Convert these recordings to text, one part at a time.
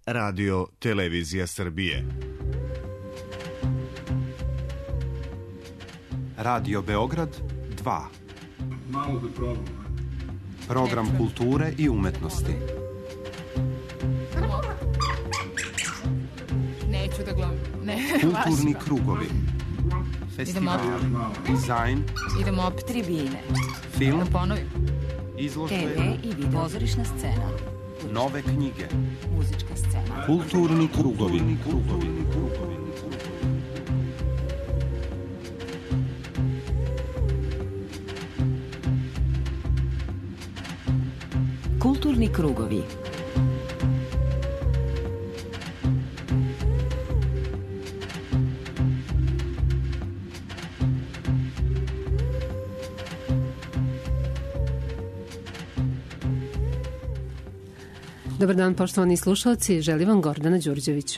Radio Televizija Srbije. Radio Beograd 2. Malo da probam. Program kulture i umetnosti. Neću da glumim. Kulturni krugovi. Festivali, dizajn. Idemo opet tribine. Film. Da ponovim. Izložbe. TV i video. Pozorišna scena. Nove knjige. Muzička scena. Kulturni krugovi. Kulturni krugovi. Dobar dan, poštovani slušalci, želim vam Gordana Đurđević.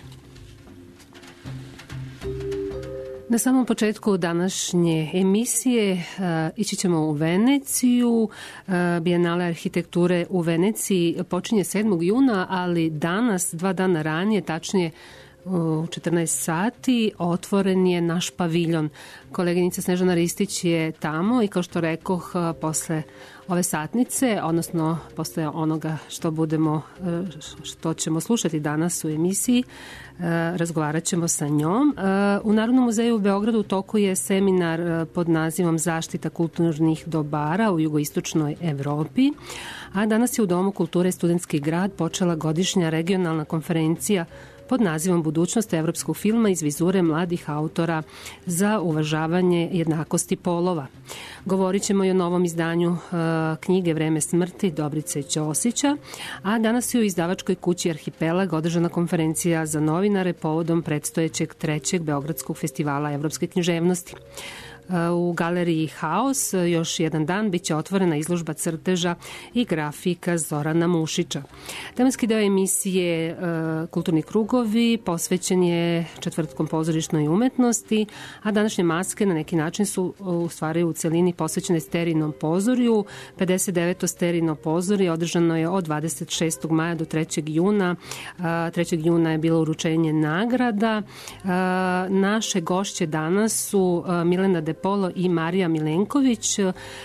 Na samom početku današnje emisije ići ćemo u Veneciju. Bijenale arhitekture u Veneciji počinje 7. juna, ali danas, 2 dana ranije, tačnije u 14 sati, otvoren je naš paviljon. Koleginica Snežana Ristić je tamo i kao što rekoh, posle ove satnice, odnosno posle onoga što ćemo slušati danas u emisiji, razgovarat ćemo sa njom. U Narodnom muzeju u Beogradu u toku je seminar pod nazivom Zaštita kulturnih dobara u jugoistočnoj Evropi, a danas je u Domu kulture Studentski grad počela godišnja regionalna konferencija pod nazivom Budućnost evropskog filma iz vizure mladih autora za uvažavanje jednakosti polova. Govorit ćemo i o novom izdanju knjige Vreme smrti Dobrice Ćosića, a danas je u izdavačkoj kući Arhipelag održana konferencija za novinare povodom predstojećeg 3. Beogradskog festivala evropske književnosti. U galeriji Haos još jedan dan biće otvorena izložba crteža i grafika Zorana Mušića. Tematski deo emisije Kulturni krugovi posvećen je četvrtkom pozorišnoj umetnosti, a današnje maske na neki način su u stvari u celini posvećene Sterinom pozorju. 59. Sterino pozorje održano je od 26. maja do 3. juna. 3. juna je bilo uručenje nagrada. Naše gošće danas su Milena De Polo i Marija Milenković.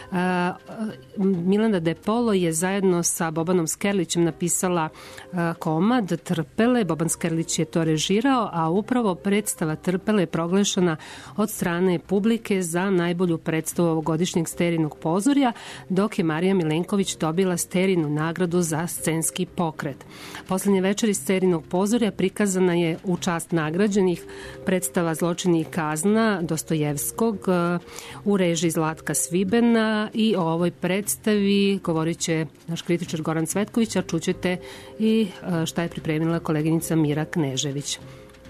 Milena De Polo je zajedno sa Bobanom Skerlićem napisala komad Trpele. Boban Skerlić je to režirao, a upravo predstava Trpele je proglašena od strane publike za najbolju predstavu ovogodišnjeg Sterinog pozorja, dok je Marija Milenković dobila Sterinu nagradu za scenski pokret. Poslednje večeri Sterinog pozorja prikazana je u čast nagrađenih predstava Zločini i kazna Dostojevskog u režiji Zlatka Svibena, i o ovoj predstavi govorit će naš kritičar Goran Cvetković, a čućete i šta je pripremila koleginica Mira Knežević.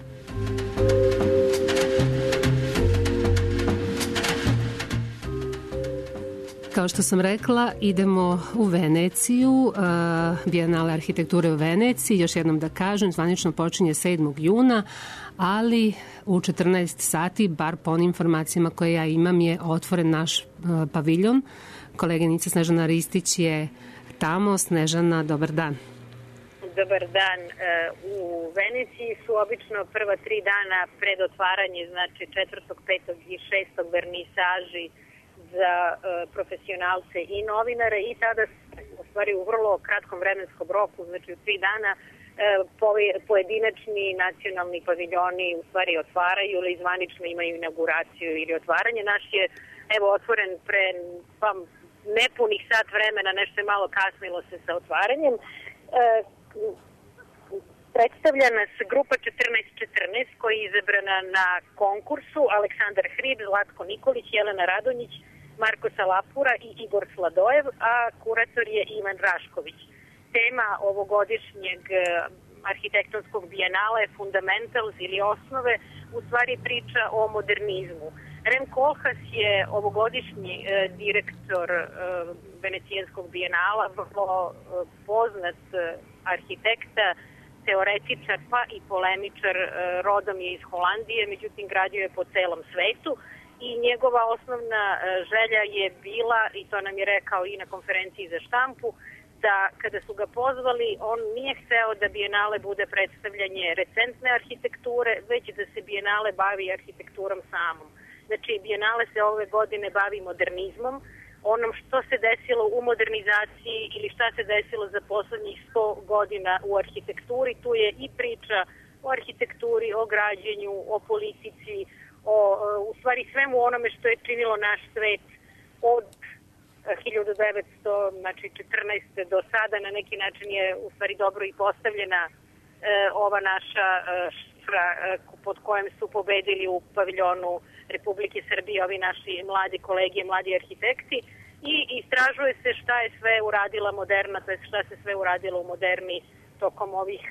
Kao što sam rekla, idemo u Veneciju, Bijenale arhitekture u Veneciji. Još jednom da kažem, zvanično počinje 7. juna, ali u 14 sati, bar po onim informacijama koje ja imam, je otvoren naš paviljon. Koleginica Snežana Ristić je tamo. Snežana, dobar dan. Dobar dan. U Veneciji su obično prva 3 dana pred otvaranje, znači 4., 5. i 6. vernisaži za profesionalce i novinare, i tada u stvari u vrlo kratkom vremenskom roku, znači u 3 dana, pojedinačni nacionalni paviljoni u stvari otvaraju ili zvanično imaju inauguraciju ili otvaranje. Naš je otvoren pre nepunih sat vremena, nešto je malo kasnilo se sa otvaranjem. Predstavlja nas grupa 1414 koja je izabrana na konkursu: Aleksandar Hrib, Zlatko Nikolić, Jelena Radonjić, Marko Salapura i Igor Sladojev, a kurator je Ivan Rašković. Tema ovogodišnjeg arhitektonskog bijenala je Fundamentals ili osnove, u stvari priča o modernizmu. Rem Koolhaas je ovogodišnji direktor Venecijanskog bijenala, vrlo poznat arhitekta, teoretičar pa i polemičar, rodom je iz Holandije, međutim gradio je po celom svetu, i njegova osnovna želja je bila, i to nam je rekao i na konferenciji za štampu, da kada su ga pozvali, on nije hteo da Bijenale bude predstavljanje recentne arhitekture, već da se Bijenale bavi arhitekturom samom. Znači, Bijenale se ove godine bavi modernizmom, onom što se desilo u modernizaciji ili šta se desilo za poslednjih 100 godina u arhitekturi. Tu je i priča o arhitekturi, o građenju, o politici, u stvari svemu onome što je činilo naš svet od 1914. do sada. Na neki način je u stvari dobro i postavljena ova naša šifra pod kojem su pobedili u paviljonu Republike Srbije ovi naši mladi kolege, mladi arhitekti, i istražuje se šta je sve uradila moderna, to je šta se sve uradilo u moderni tokom ovih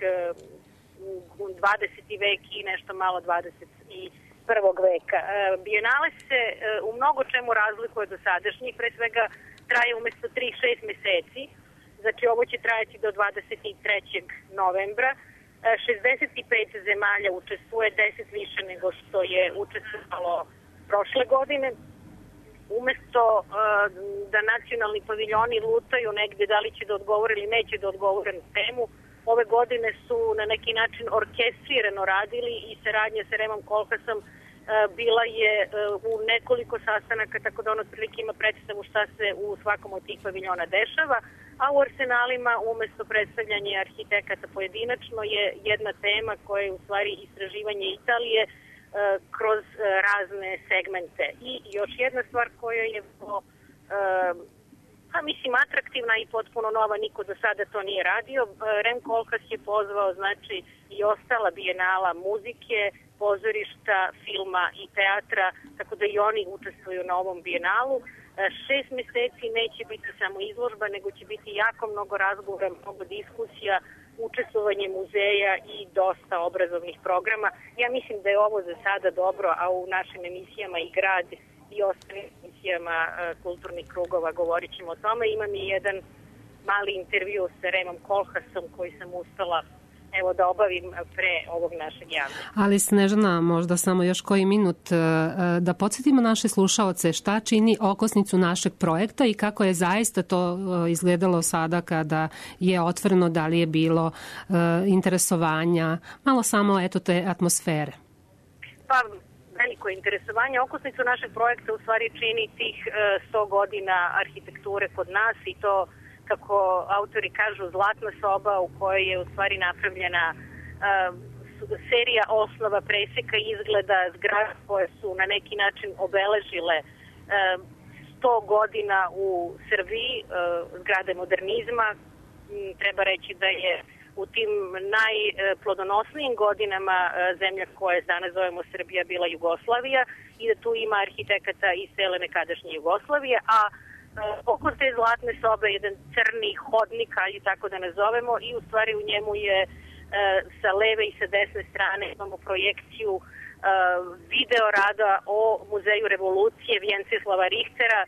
20. vek i nešto malo 21. veka. Bijenale se u mnogo čemu razlikuje do sadašnjih, pre svega traje umesto 3-6 meseci, znači ovo će trajati do 23. novembra. 65 zemalja učestvuje, 10 više nego što je učestvovalo prošle godine. Umesto da nacionalni paviljoni lutaju negde da li će da odgovore ili neće da odgovore na temu, ove godine su na neki način orkestrirano radili i saradnja sa Remom Koolhaasom bila je u nekoliko sastanaka, tako da on otprilike ima predstavu šta se u svakom od tih paviljona dešava, a u Arsenalima umesto predstavljanja arhitekata pojedinačno je jedna tema koja je u stvari istraživanje Italije kroz razne segmente. I još jedna stvar koja je mislim atraktivna i potpuno nova, niko do sada to nije radio. Rem Koolhaas je pozvao znači i ostala bijenala muzike, pozorišta, filma i teatra, tako da i oni učestvuju na ovom bijenalu. 6 meseci neće biti samo izložba, nego će biti jako mnogo razgovora, mnogo diskusija, učestvovanje muzeja i dosta obrazovnih programa. Ja mislim da je ovo za sada dobro, a u našim emisijama i Grad i ostalim emisijama kulturnih krugova govorit ćemo o tome. Imam i jedan mali intervju sa Remom Koolhaasom koji sam uspela da obavim pre ovog našeg javljanja. Ali Snežana, možda samo još koji minut da podsjetimo naše slušaoce šta čini okosnicu našeg projekta i kako je zaista to izgledalo sada kada je otvoreno, da li je bilo interesovanja, malo samo te atmosfere. Pa, veliko interesovanje. Okosnicu našeg projekta u stvari čini tih 100 godina arhitekture kod nas i to, kako autori kažu, zlatna soba u kojoj je u stvari napravljena serija osnova, preseka izgleda zgrada koje su na neki način obeležile 100 godina u Srbiji, zgrade modernizma. Treba reći da je u tim najplodonosnijim godinama zemlja koje danas zovemo Srbija bila Jugoslavija i da tu ima arhitekata iz cele nekadašnje Jugoslavije, a oko te zlatne sobe jedan crni hodnik, ajde tako da nazovemo, i u stvari u njemu je sa leve i sa desne strane imamo projekciju video rada o Muzeju revolucije Vjenceslava Richtera,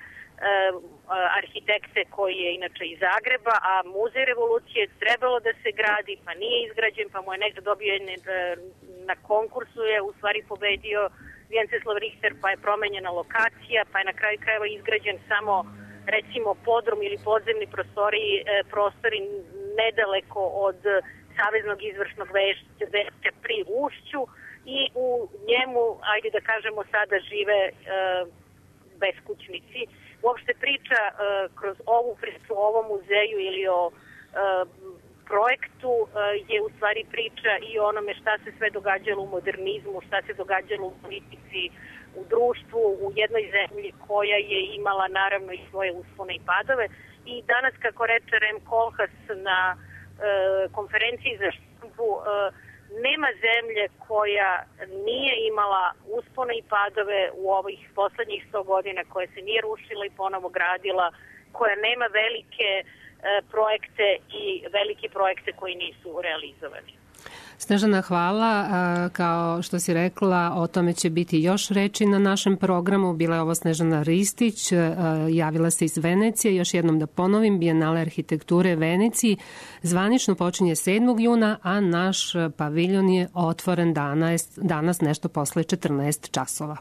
arhitekte koji je inače iz Zagreba, a Muzej revolucije trebalo da se gradi, pa nije izgrađen, pa mu je negde dobio na konkursu je u stvari pobedio Vjenceslav Richter, pa je promenjena lokacija, pa je na kraju krajeva izgrađen samo recimo podrum ili podzemni prostori nedaleko od Saveznog izvršnog veća pri Ušću i u njemu, ajde da kažemo, sada žive beskućnici. Uopšte priča kroz ovu priču o ovom muzeju ili o projektu je u stvari priča i o onome šta se sve događalo u modernizmu, šta se događalo u politici, u društvu, u jednoj zemlji koja je imala naravno i svoje uspone i padove. I danas, kako reče Rem Koolhaas na konferenciji za štampu, nema zemlje koja nije imala uspone i padove u ovih poslednjih 100 godina, koja se nije rušila i ponovo gradila, koja nema velike projekte i velike projekte koji nisu realizovani. Snežana, hvala. Kao što si rekla, o tome će biti još reči na našem programu. Bila je ovo Snežana Ristić, javila se iz Venecije. Još jednom da ponovim, Bijenale arhitekture Veneciji zvanično počinje 7. juna, a naš paviljon je otvoren danas nešto posle 14 časova.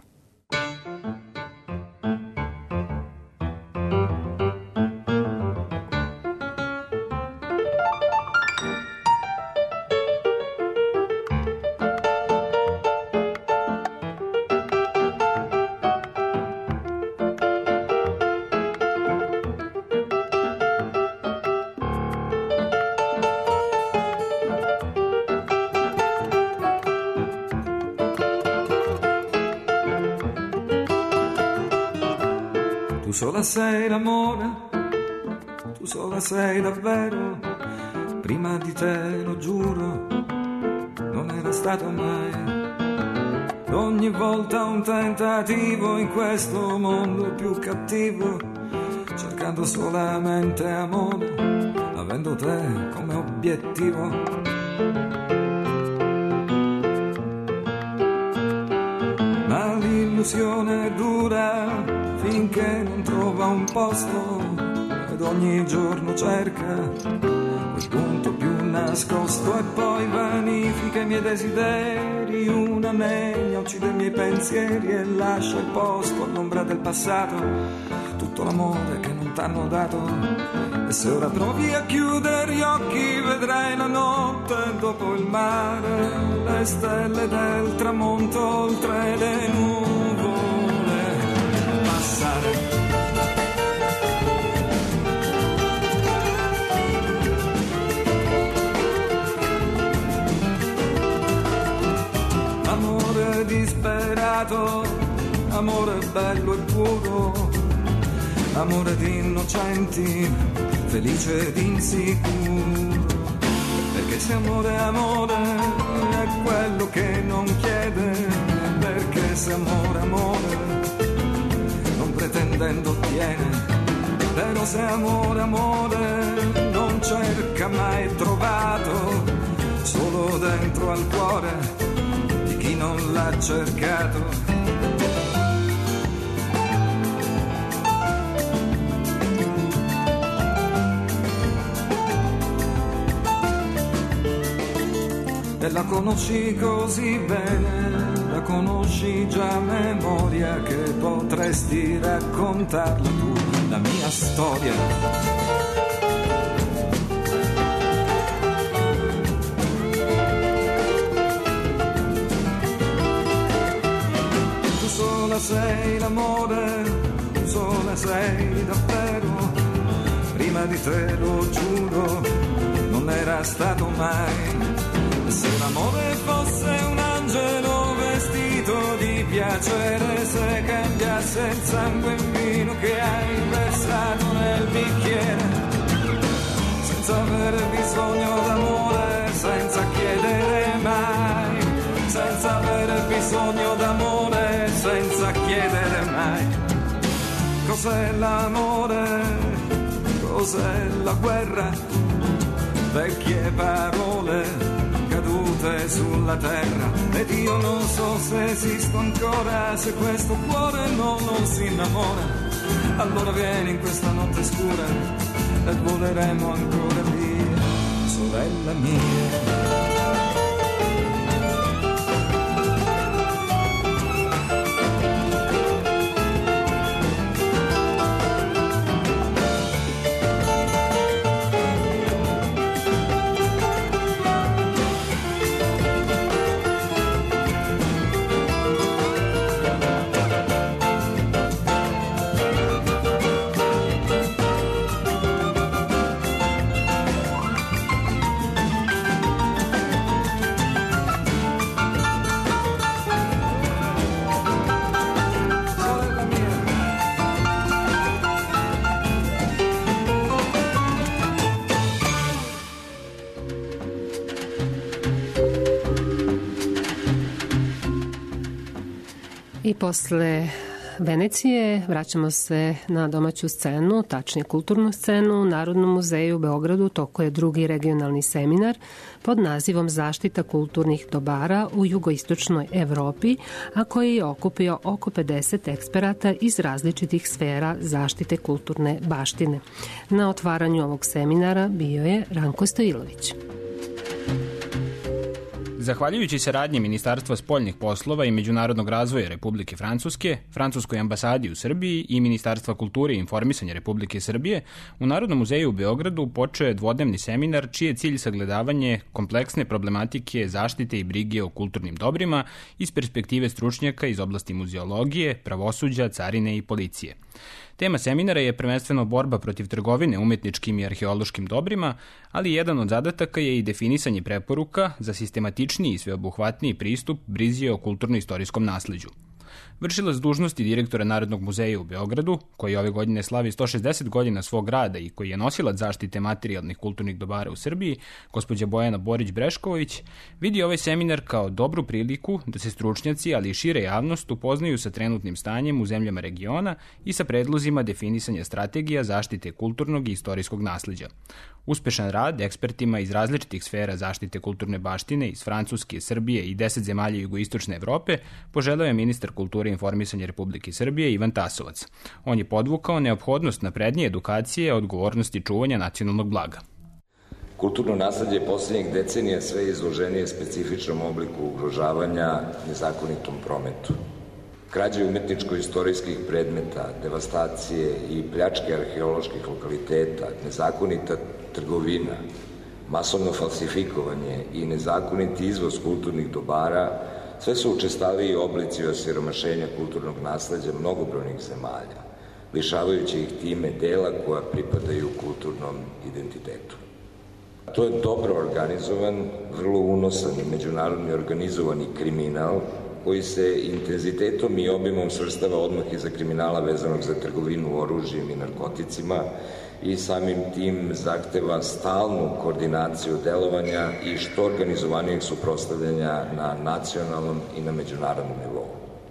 Tu sola sei l'amore, tu sola sei davvero, prima di te lo giuro, non era stato mai. Ogni volta un tentativo in questo mondo più cattivo, cercando solamente amore, avendo te come obiettivo. Ma l'illusione dura finché non trova un posto, ed ogni giorno cerca quel punto più nascosto, e poi vanifica i miei desideri, una negna uccide i miei pensieri e lascia il posto all'ombra del passato, tutto l'amore che non t'hanno dato. E se ora provi a chiudere gli occhi vedrai la notte dopo il mare, le stelle del tramonto oltre le nuvole passare. Amore disperato, amore bello e puro, amore di innocenti, felice ed insicuro. Perché se amore è amore, è quello che non chiede. Perché se amore è amore, non pretendendo ottiene. Però se amore è amore, non cerca mai trovato, solo dentro al cuore chi non l'ha cercato. E la conosci così bene, la conosci già a memoria, che potresti raccontarla tu, la mia storia. Sei l'amore, tu sola sei davvero, prima di te lo giuro, non era stato mai. Se l'amore fosse un angelo vestito di piacere, se cambiasse il sangue in vino che hai versato nel bicchiere, senza avere bisogno d'amore, senza chiedere mai, senza avere bisogno d'amore, senza chiedere mai. Cos'è l'amore? Cos'è la guerra? Vecchie parole cadute sulla terra, ed io non so se esisto ancora, se questo cuore non si innamora. Allora vieni in questa notte scura e voleremo ancora via, sorella mia. I posle Venecije vraćamo se na domaću scenu, tačnije kulturnu scenu. U Narodnom muzeju u Beogradu toko je drugi regionalni seminar pod nazivom Zaštita kulturnih dobara u jugoistočnoj Evropi, a koji je okupio oko 50 eksperata iz različitih sfera zaštite kulturne baštine. Na otvaranju ovog seminara bio je Ranko Stojilović. Zahvaljujući saradnji Ministarstva spoljnih poslova i međunarodnog razvoja Republike Francuske, Francuskoj ambasadi u Srbiji i Ministarstva kulture i informisanja Republike Srbije, u Narodnom muzeju u Beogradu počeo je dvodnevni seminar čiji je cilj sagledavanje kompleksne problematike zaštite i brige o kulturnim dobrima iz perspektive stručnjaka iz oblasti muzeologije, pravosuđa, carine i policije. Tema seminara je prvenstveno borba protiv trgovine umetničkim i arheološkim dobrima, ali jedan od zadataka je i definisanje preporuka za sistematičniji i sveobuhvatniji pristup brizi o kulturno-istorijskom nasleđu. vršilac dužnosti direktora Narodnog muzeja u Beogradu, koji ove godine slavi 160 godina svog rada i koji je nosilac zaštite materijalnih kulturnih dobara u Srbiji, gospođa Bojana Borić-Brešković, vidi ovaj seminar kao dobru priliku da se stručnjaci, ali i šire javnost upoznaju sa trenutnim stanjem u zemljama regiona i sa predlozima definisanja strategija zaštite kulturnog i istorijskog nasleđa. Uspešan rad ekspertima iz različitih sfera zaštite kulturne baštine iz Francuske, Srbije i 10 zemalja jugoistočne Evrope poželeo je ministar kulture i informisanja Republike Srbije Ivan Tasovac. On je podvukao neophodnost naprednije edukacije o odgovornosti čuvanja nacionalnog blaga. Kulturno nasleđe poslednjih decenija sve izloženije specifičnom obliku ugrožavanja nezakonitom prometu. Krađe umetničko-istorijskih predmeta, devastacije i pljačke arheoloških lokaliteta, nezakonita trgovina, masovno falsifikovanje i nezakoniti izvoz kulturnih dobara, sve su učestaliji oblici osiromašenja kulturnog nasleđa mnogobrojnih zemalja, lišavajući ih time dela koja pripadaju kulturnom identitetu. To je dobro organizovan, vrlo unosan i međunarodni organizovani kriminal koji se intenzitetom i obimom svrstava odmah iza kriminala vezanog za trgovinu oružjem i narkoticima i samim tim zahteva stalnu koordinaciju delovanja i što organizovanijeg suprotstavljanja na nacionalnom i na međunarodnom nivou.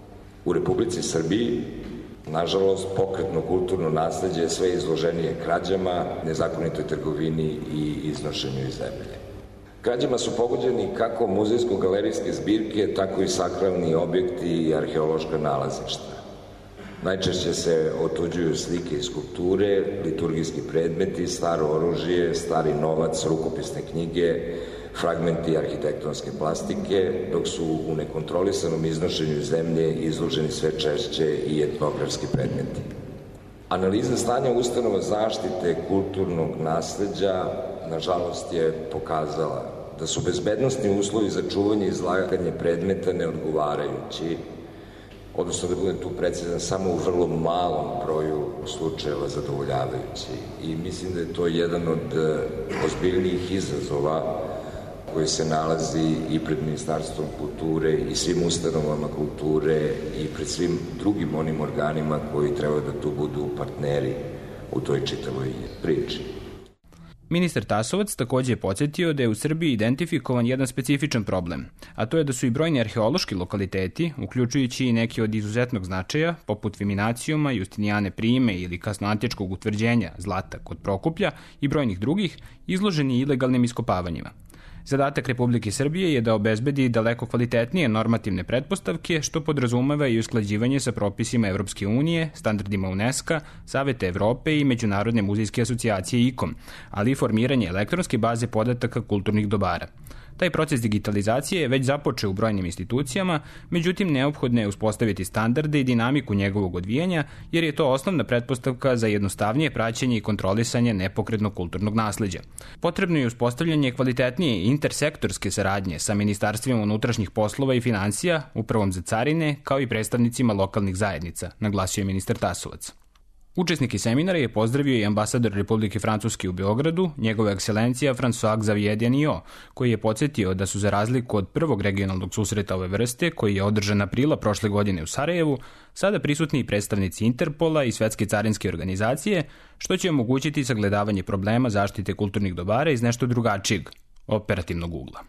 U Republici Srbiji, nažalost, pokretno kulturno nasleđe je sve izloženije krađama, nezakonitoj trgovini i iznošenju iz zemlje. Krađama su pogođeni kako muzejsko-galerijske zbirke, tako i sakralni objekti i arheološka nalazišta. Najčešće se otuđuju slike i skulpture, liturgijski predmeti, staro oružje, stari novac, rukopisne knjige, fragmenti arhitektonske plastike, dok su u nekontrolisanom iznošenju zemlje izloženi sve češće i etnografski predmeti. Analiza stanja ustanova zaštite kulturnog nasleđa, nažalost, je pokazala da su bezbednosni uslovi za čuvanje i izlaganje predmeta neodgovarajući, odnosno da budem tu precizan, samo u vrlo malom broju slučajeva zadovoljavajući. I mislim da je to jedan od ozbiljnijih izazova koji se nalazi i pred Ministarstvom kulture i svim ustanovama kulture i pred svim drugim onim organima koji treba da tu budu partneri u toj čitavoj priči. Ministar Tasovac takođe je podsjetio da je u Srbiji identifikovan jedan specifičan problem, a to je da su i brojni arheološki lokaliteti, uključujući i neki od izuzetnog značaja, poput Viminacijuma, Justinijane Prime ili kasnoantičkog utvrđenja Zlata kod Prokuplja i brojnih drugih, izloženi ilegalnim iskopavanjima. Zadatak Republike Srbije je da obezbedi daleko kvalitetnije normativne pretpostavke, što podrazumeva i usklađivanje sa propisima Evropske unije, standardima UNESCO, Saveta Evrope i Međunarodne muzejske asocijacije ICOM, ali i formiranje elektronske baze podataka kulturnih dobara. Taj proces digitalizacije je već započeo u brojnim institucijama, međutim neophodno je uspostaviti standarde i dinamiku njegovog odvijanja, jer je to osnovna pretpostavka za jednostavnije praćenje i kontrolisanje nepokretnog kulturnog nasleđa. Potrebno je uspostavljanje kvalitetnije intersektorske saradnje sa Ministarstvima unutrašnjih poslova i financija, Upravom za carine, kao i predstavnicima lokalnih zajednica, naglasio je ministar Tasovac. Učesnike seminara je pozdravio i ambasador Republike Francuske u Beogradu, njegova ekscelencija François Xavier Dianio, koji je podsjetio da su za razliku od prvog regionalnog susreta ove vrste, koji je održan aprila prošle godine u Sarajevu, sada prisutni i predstavnici Interpola i Svetske carinske organizacije, što će omogućiti sagledavanje problema zaštite kulturnih dobara iz nešto drugačijeg, operativnog ugla.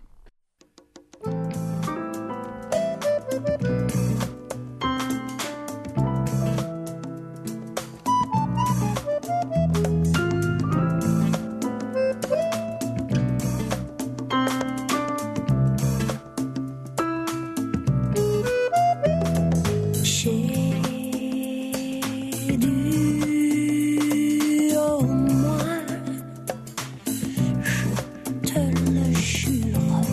Te le jure.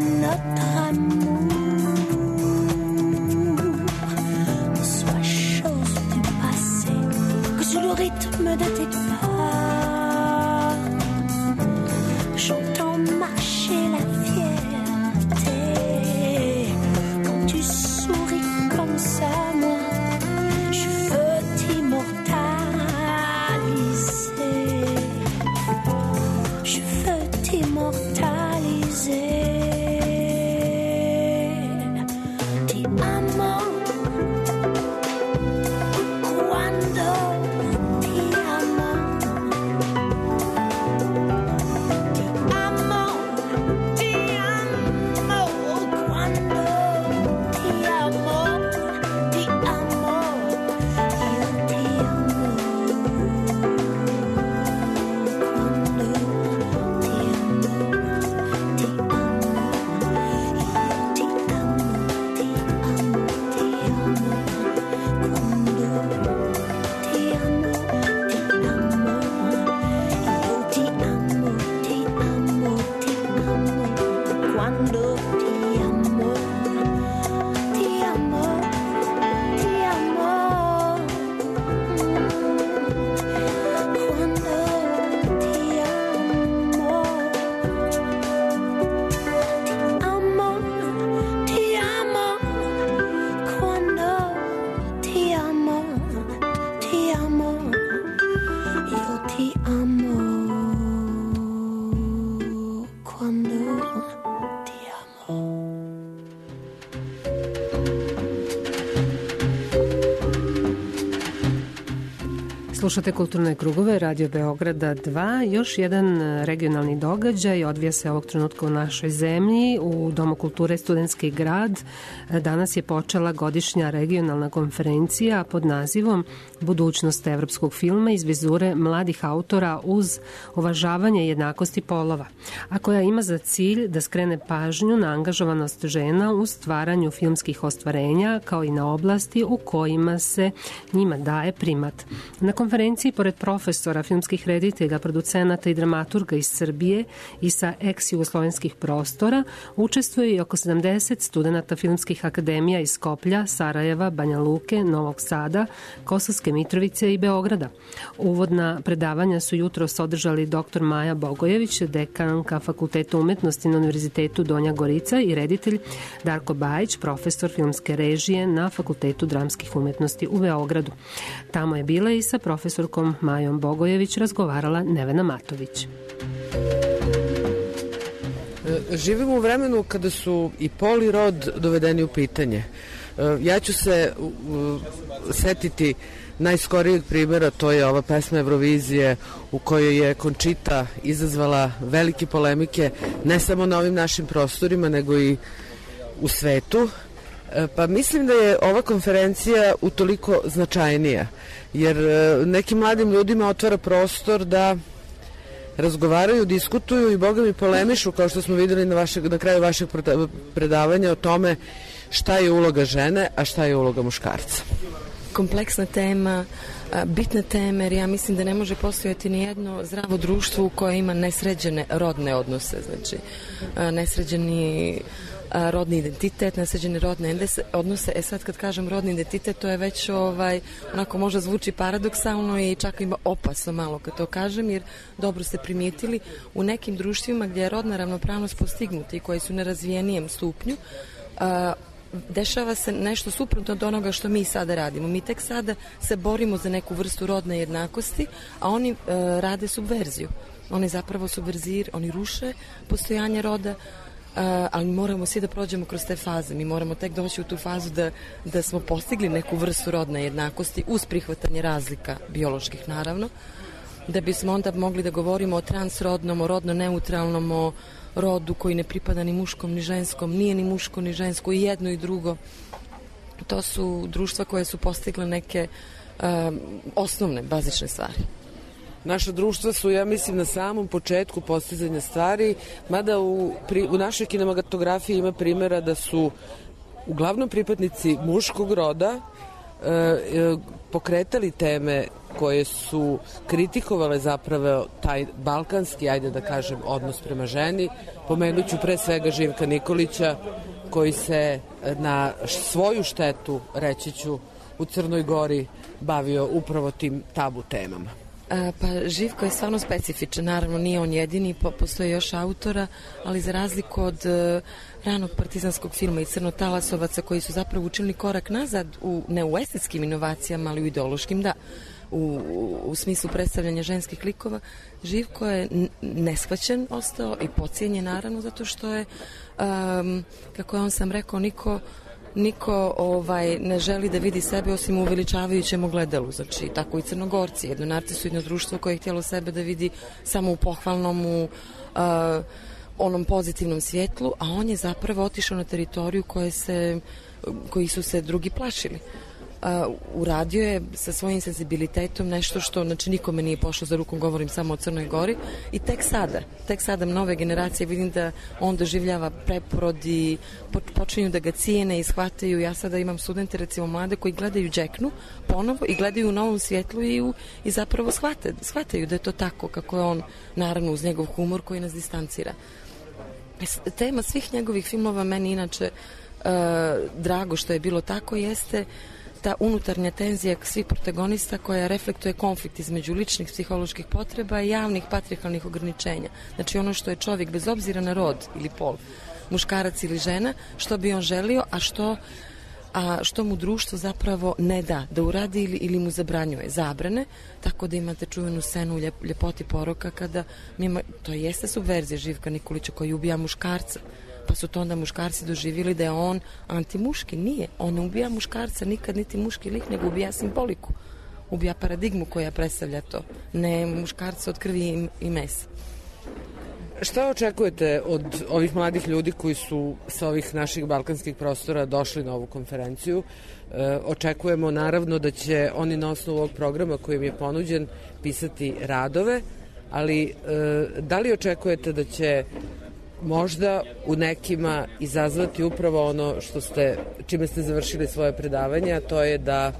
notre amour ne soit chose du passé, que sur le rythme de tes pas, j'entends marcher la fierté. Quand tu souris comme ça, moi, je veux t'immortaliser. Je veux t'immortaliser. Ti amo quando ti amo. Ti amo, ti amo quando ti amo. Ti amo, io ti amo quando ti amo. Ti amo, io ti amo, ti amo, ti amo quando ti amo, ti amo. Io ti amo, ti amo, ti amo quando ti amo. Ti amo, ti amo quando ti amo. Ti amo quando ti amo. Ti amo, io ti amo quando ti amo. Slušate Kulturne krugove Radio Beograda 2. Još jedan regionalni događaj odvija se ovog trenutka u našoj zemlji. U Domu kulture Studentski grad danas je počela godišnja regionalna konferencija pod nazivom Budućnost evropskog filma iz vizure mladih autora uz uvažavanje jednakosti polova, a koja ima za cilj da skrene pažnju na angažovanost žena u stvaranju filmskih ostvarenja kao i na oblasti u kojima se njima daje primat. Na konferenciji, pored profesora, filmskih reditelja, producenata i dramaturga iz Srbije i sa ex-jugoslovenskih prostora, učestvuje i oko 70 studenta filmskih akademija iz Skoplja, Sarajeva, Banja Luke, Novog Sada, Kosovske Mitrovice i Beograda. Uvodna predavanja su jutros održali dr. Maja Bogojević, dekanka Fakulteta umetnosti na Univerzitetu Donja Gorica i reditelj Darko Bajić, profesor filmske režije na Fakultetu dramskih umetnosti u Beogradu. Tamo je bila i sa profesorkom Majom Bogojević razgovarala Nevena Matović. Živimo u vremenu kada su i pol i rod dovedeni u pitanje. Ja ću se setiti najskorijeg primjera, to je ova pesma Eurovizije u kojoj je Končita izazvala velike polemike ne samo na ovim našim prostorima nego i u svetu. Pa mislim da je ova konferencija utoliko značajnija, jer nekim mladim ljudima otvara prostor da razgovaraju, diskutuju i boga mi polemišu, kao što smo videli na kraju vašeg predavanja, o tome šta je uloga žene, a šta je uloga muškarca. Kompleksna tema, bitna tema, jer ja mislim da ne može postojati ni jedno zdravo društvo koje ima nesređene rodne odnose, znači nesređeni rodni identitet, nesređene rodne odnose. Sad kad kažem rodni identitet, to je već onako možda zvuči paradoksalno i čak ima opasno malo kad to kažem, jer dobro ste primijetili, u nekim društvima gdje je rodna ravnopravnost postignuta i koji su na razvijenijem stupnju, dešava se nešto suprotno od onoga što mi sada radimo. Mi tek sada se borimo za neku vrstu rodne jednakosti, a oni rade subverziju. Oni zapravo oni ruše postojanje roda, ali moramo svi da prođemo kroz te faze. Mi moramo tek doći u tu fazu da smo postigli neku vrstu rodne jednakosti uz prihvatanje razlika bioloških, naravno, da bismo onda mogli da govorimo o transrodnom, o rodno neutralnom, o rodu koji ne pripada ni muškom ni ženskom, nije ni muško ni žensko, i jedno i drugo. To su društva koje su postigle neke osnovne, bazične stvari. Naša društva su, ja mislim, na samom početku postizanja stvari, mada u našoj kinematografiji ima primjera da su uglavnom pripadnici muškog roda pokretali teme koje su kritikovale zapravo taj balkanski, ajde da kažem, odnos prema ženi. Pomenuću pre svega Živka Nikolića, koji se na svoju štetu, reći ću, u Crnoj Gori bavio upravo tim tabu temama. Pa Živko je stvarno specifičan, naravno nije on jedini, postoje još autora, ali za razliku od ranog partizanskog filma i Crnotalasovaca koji su zapravo učinili korak nazad, ne u estetskim inovacijama, ali u ideološkim, da, u smislu predstavljanja ženskih likova, Živko je neshvaćen ostao i podcijenjen naravno zato što je, kako je on sam rekao, niko ne želi da vidi sebe osim u uveličavajućem ogledalu, znači tako i Crnogorci, jedno narcisoidno društvo koje je htjelo sebe da vidi samo u pohvalnom, u onom pozitivnom svjetlu, a on je zapravo otišao na teritoriju koji su se drugi plašili. Uradio je sa svojim senzibilitetom nešto što znači nikome nije pošlo za rukom, govorim samo o Crnoj Gori, i tek sada nove generacije vidim da on doživljava preporod i počinju da ga cijene i shvataju. Ja sada imam studente, recimo mlade, koji gledaju Đeknu ponovo i gledaju u novom svjetlu i zapravo shvataju da je to tako kako je on, naravno uz njegov humor koji nas distancira. Tema svih njegovih filmova, meni inače drago što je bilo tako, jeste ta unutarnja tenzija svih protagonista koja reflektuje konflikt između ličnih psiholoških potreba i javnih patrijarhalnih ograničenja. Znači ono što je čovjek bez obzira na rod ili pol, muškarac ili žena, što bi on želio, a što mu društvo zapravo ne da uradi ili mu zabranjuje, zabrane, tako da imate čuvenu scenu u Ljepoti poroka kada, to jeste subverzija Živka Nikolića koji ubija muškarca, pa su to onda muškarci doživjeli da je on antimuški. Nije, on ne ubija muškarca nikad, niti muški lik, nego ubija simboliku, ubija paradigmu koja predstavlja to, ne muškarca od krvi i mesa. Šta očekujete od ovih mladih ljudi koji su sa ovih naših balkanskih prostora došli na ovu konferenciju? Očekujemo naravno da će oni na osnovu ovog programa koji im je ponuđen pisati radove, ali da li očekujete da će možda u nekima izazvati upravo ono čime ste završili svoje predavanje, a to je da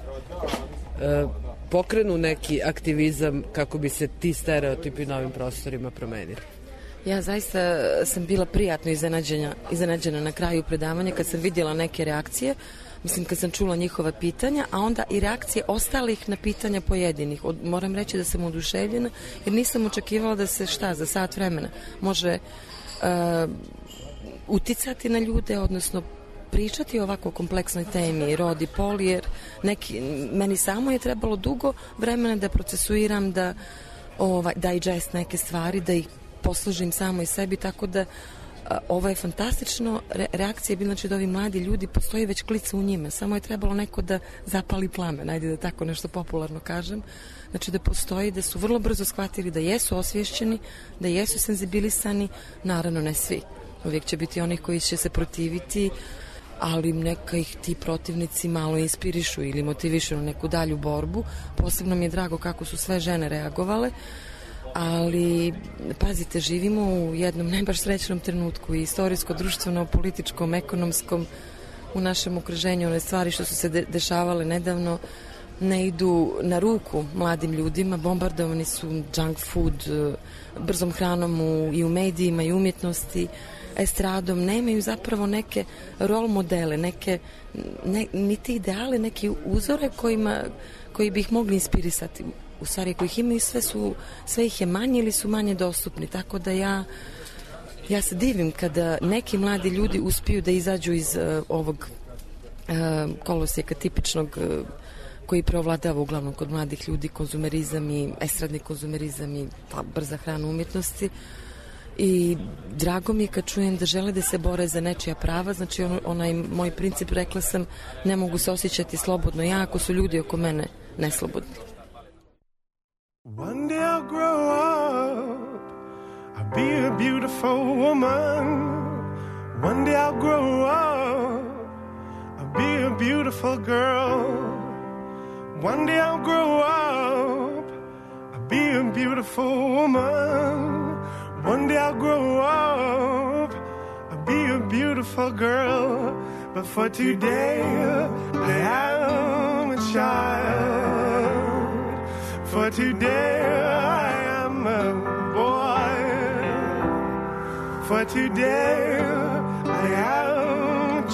pokrenu neki aktivizam kako bi se ti stereotipi na ovim prostorima promenili? Ja zaista sam bila prijatno iznenađena na kraju predavanja kad sam vidjela neke reakcije, mislim kad sam čula njihova pitanja, a onda i reakcije ostalih na pitanja pojedinih. Moram reći da sam oduševljena jer nisam očekivala da se za sat vremena može uticati na ljude, odnosno pričati o ovako kompleksnoj temi, rod i pol, jer meni samo je trebalo dugo vremena da procesuiram, da digest neke stvari, da ih poslužim samo i sebi, tako da ovo je fantastično. Reakcija je bila da ovi mladi ljudi, postoji već klica u njima, samo je trebalo neko da zapali plamen, ajde da tako nešto popularno kažem. Znači da postoji, da su vrlo brzo shvatili da jesu osvješćeni, da jesu senzibilisani, naravno ne svi. Uvijek će biti onih koji će se protiviti, ali neka ih ti protivnici malo inspirišu ili motivišu na neku dalju borbu. Posebno mi je drago kako su sve žene reagovale, ali pazite, živimo u jednom ne baš srećnom trenutku, i istorijsko, društveno, političkom, ekonomskom, u našem okruženju. One stvari što su se dešavale nedavno ne idu na ruku mladim ljudima, bombardovani su junk food, brzom hranom i u medijima i umjetnosti, estradom, nemaju zapravo neke rol modele, niti ideale, neke uzore koji bi ih mogli inspirisati. U stvari koji ih imaju sve ih je manje ili su manje dostupni, tako da ja se divim kada neki mladi ljudi uspiju da izađu iz ovog kolosijeka tipičnog koji preovladava uglavnom kod mladih ljudi, konzumerizam i estradni konzumerizam i brza hrana umjetnosti. I drago mi je kad čujem da žele da se bore za nečija prava, znači onaj moj princip, rekla sam, ne mogu se osjećati slobodno ja ako su ljudi oko mene neslobodni. One day I'll grow up, I'll be a beautiful woman. One day I'll grow up, I'll be a beautiful girl. One day I'll grow up, I'll be a beautiful woman. One day I'll grow up, I'll be a beautiful girl. But for today, I am child. For today I am a boy. For today I am a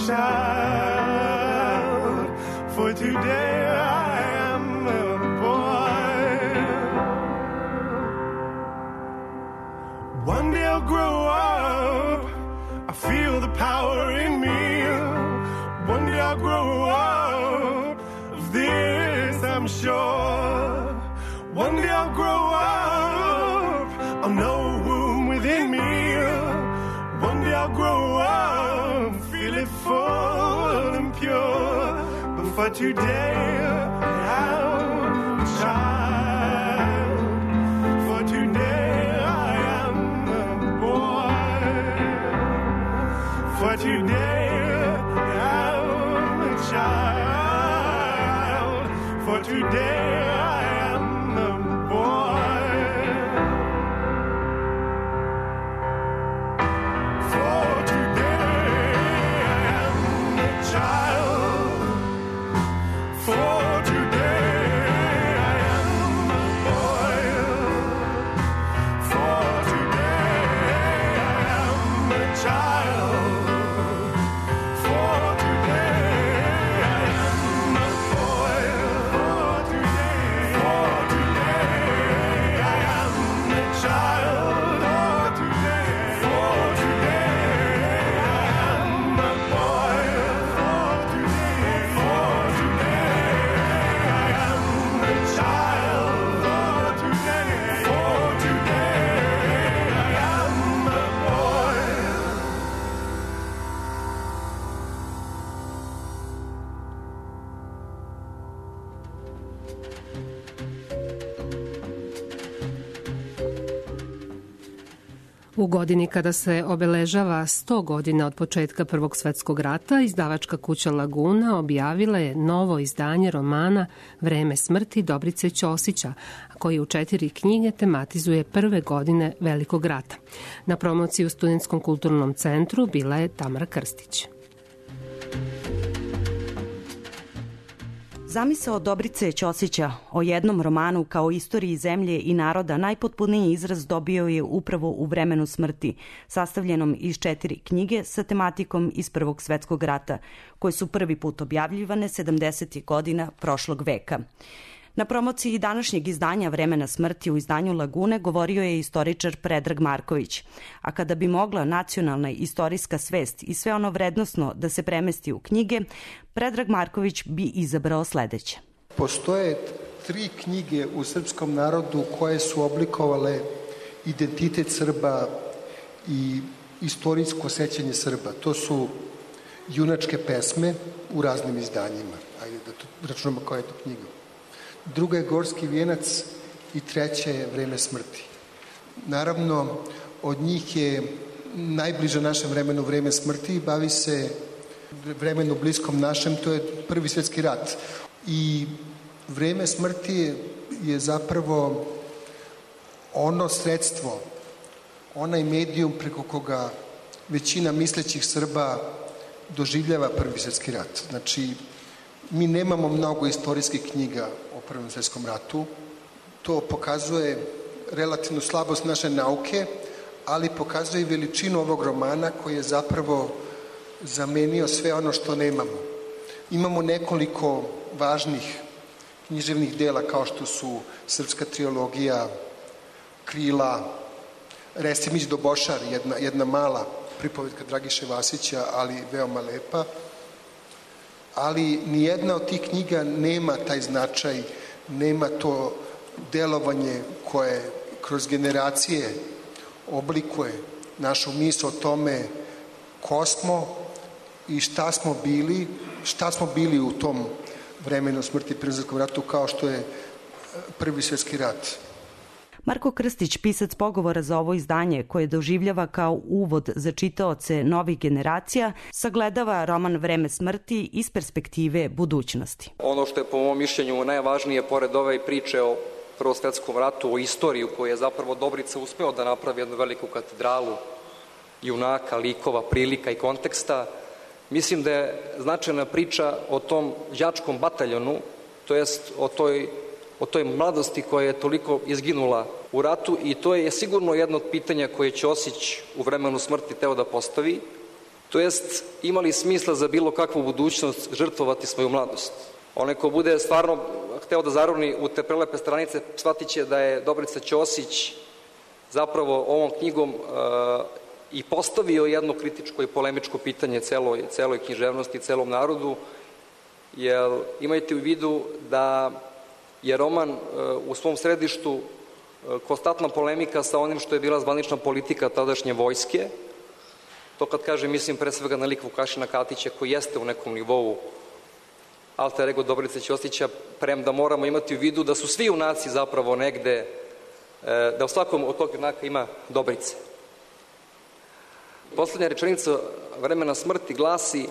child. For today I am a boy. One day I'll grow up, I feel the power in me. One day I'll grow up, of this I'm sure. One day I'll grow up, I'll know womb within me. One day I'll grow up, feel it full and pure. But for today I'm a child. For today I am a boy. For today I'm a child. For today I am a boy. For today I am a child. For today I am a boy. For today I am a child. For today I am a boy. For today I am a child. For today I am a boy. For today I am a child. For today I am a boy. U godini kada se obeležava 100 godina od početka Prvog svetskog rata, izdavačka kuća Laguna objavila je novo izdanje romana Vreme smrti Dobrice Ćosića, koji u 4 knjige tematizuje prve godine Velikog rata. Na promociji u Studentskom kulturnom centru bila je Tamara Krstić. Zamisao Dobrice Ćosića o jednom romanu kao istoriji zemlje i naroda najpotpuniji izraz dobio je upravo u Vremenu smrti, sastavljenom iz 4 knjige sa tematikom iz Prvog svetskog rata, koje su prvi put objavljivane 70. godina prošlog veka. Na promociji današnjeg izdanja Vremena smrti u izdanju Lagune govorio je istoričar Predrag Marković. A kada bi mogla nacionalna istorijska svest i sve ono vrednosno da se premesti u knjige, Predrag Marković bi izabrao sledeće. Postoje 3 knjige u srpskom narodu koje su oblikovale identitet Srba i istorijsko sećanje Srba. To su Junačke pesme u raznim izdanjima. Ajde da to računamo koja je to knjiga. Druga je Gorski vijenac i treća je Vreme smrti. Naravno, od njih je najbliže našem vremenu Vreme smrti i bavi se vremenu bliskom našem, to je Prvi svjetski rat. I Vreme smrti je zapravo ono sredstvo, onaj medijum preko koga većina mislećih Srba doživljava Prvi svjetski rat. Znači, mi nemamo mnogo istorijskih knjiga o Prvom svjetskom ratu. To pokazuje relativnu slabost naše nauke, ali pokazuje i veličinu ovog romana koji je zapravo zamenio sve ono što nemamo. Imamo nekoliko važnih književnih dela kao što su Srpska trilogija, Krila, Resimić Dobošar, jedna mala pripovetka Dragiše Vasića, ali veoma lepa. Ali nijedna od tih knjiga nema taj značaj, nema to delovanje koje kroz generacije oblikuje našu misl o tome ko smo i šta smo bili u tom vremenu smrti i Prvom svjetskom ratu kao što je Prvi svjetski rat. Marko Krstić, pisac pogovora za ovo izdanje koje doživljava kao uvod za čitaoce novih generacija, sagledava roman Vreme smrti iz perspektive budućnosti. Ono što je po mom mišljenju najvažnije, pored ove priče o Prvom svjetskom ratu, o istoriju koju je zapravo Dobrica uspeo da napravi jednu veliku katedralu junaka, likova, prilika i konteksta, mislim da je značajna priča o tom đačkom bataljonu to jest o toj mladosti koja je toliko izginula u ratu, i to je sigurno jedno od pitanja koje Ćosić u vremenu smrti teo da postavi, to jest ima li smisla za bilo kakvu budućnost žrtvovati svoju mladost. Onaj ko bude stvarno hteo da zaroni u te prelepe stranice, shvatit će da je Dobrica Ćosić zapravo ovom knjigom i postavio jedno kritičko i polemičko pitanje celoj književnosti, celom narodu, jer imajte u vidu da je roman u svom središtu konstantna polemika sa onim što je bila zvanična politika tadašnje vojske. To kad kažem, mislim pre svega na lik Vukašina Katića, koji jeste u nekom nivou alter ego Dobrice Ćosića, premda moramo imati u vidu da su svi junaci zapravo negde, da u svakom od tog junaka ima Dobrice. Poslednja rečenica vremena smrti glasi: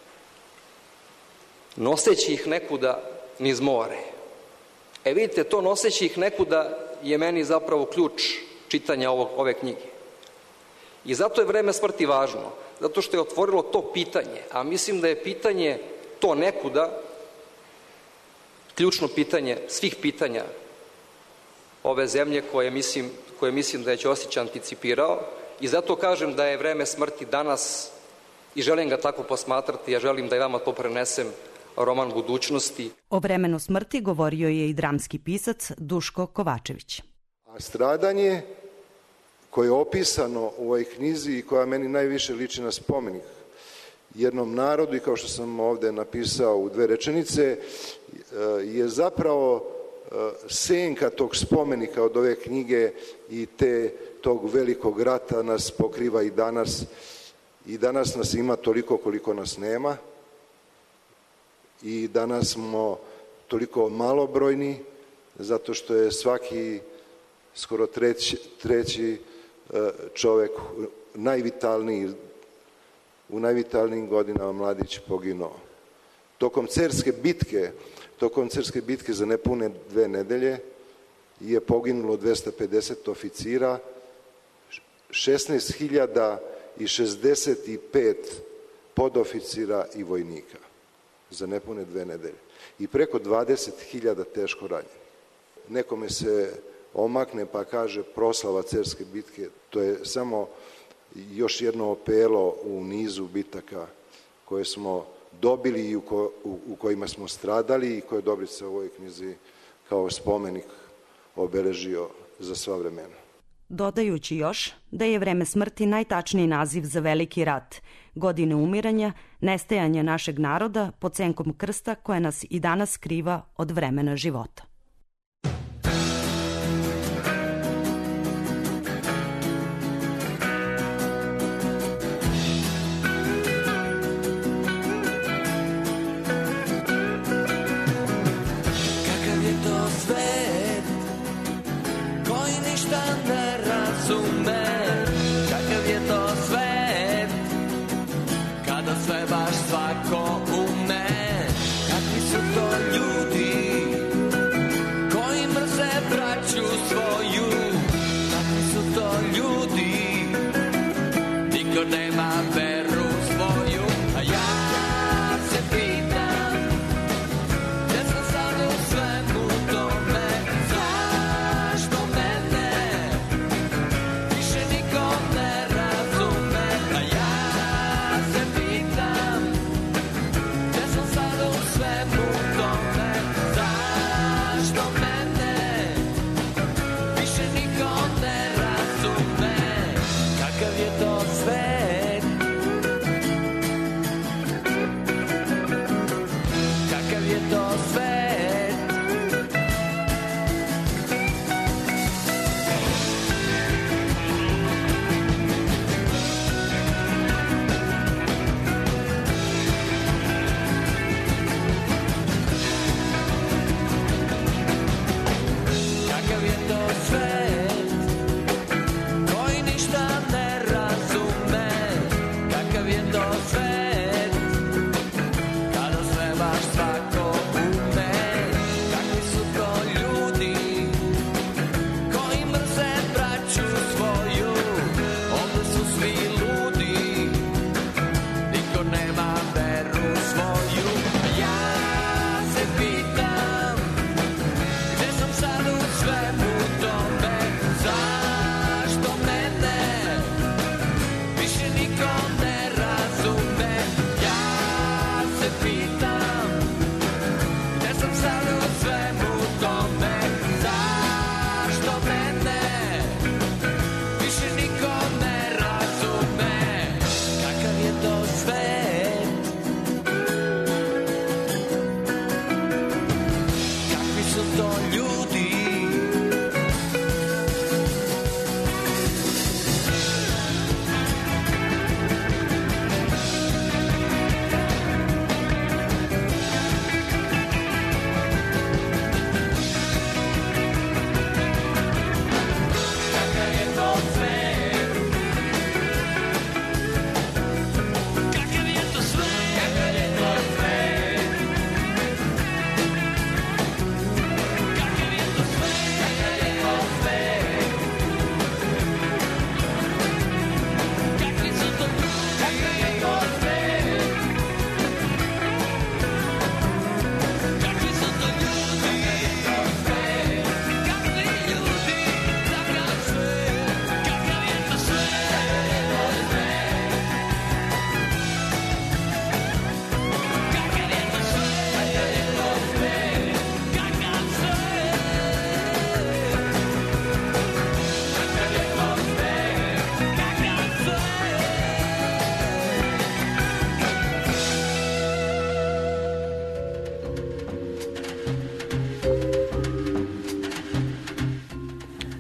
noseći ih nekuda niz more. Vidite, to noseći ih nekuda je meni zapravo ključ čitanja ove knjige. I zato je vreme smrti važno, zato što je otvorilo to pitanje, a mislim da je pitanje to nekuda ključno pitanje svih pitanja ove zemlje koje mislim da je Ćosić anticipirao, i zato kažem da je vreme smrti danas, i želim ga tako posmatrati, ja želim da i vama to prenesem, roman budućnosti. O vremenu smrti govorio je i dramski pisac Duško Kovačević. A stradanje koje je opisano u ovoj knjizi i koja meni najviše liči na spomenik jednom narodu, i kao što sam ovde napisao u 2 rečenice, je zapravo senka tog spomenika od ove knjige i tog velikog rata nas pokriva i danas. I danas nas ima toliko koliko nas nema, i danas smo toliko malobrojni, zato što je svaki skoro treći čovek u najvitalnijim godinama mladić poginuo. Tokom Cerske bitke za nepune 2 nedelje je poginulo 250 oficira, 16.065 podoficira i vojnika za nepune 2 nedelje i preko 20.000 teško ranjenih. Nekome se omakne pa kaže proslava Cerske bitke, to je samo još jedno opelo u nizu bitaka koje smo dobili i u kojima smo stradali i koje Dobrica u ovoj knjizi kao spomenik obeležio za sva vremena. Dodajući još da je vreme smrti najtačniji naziv za veliki rat, godine umiranja, nestajanja našeg naroda pod senkom krsta koja nas i danas skriva od vremena života.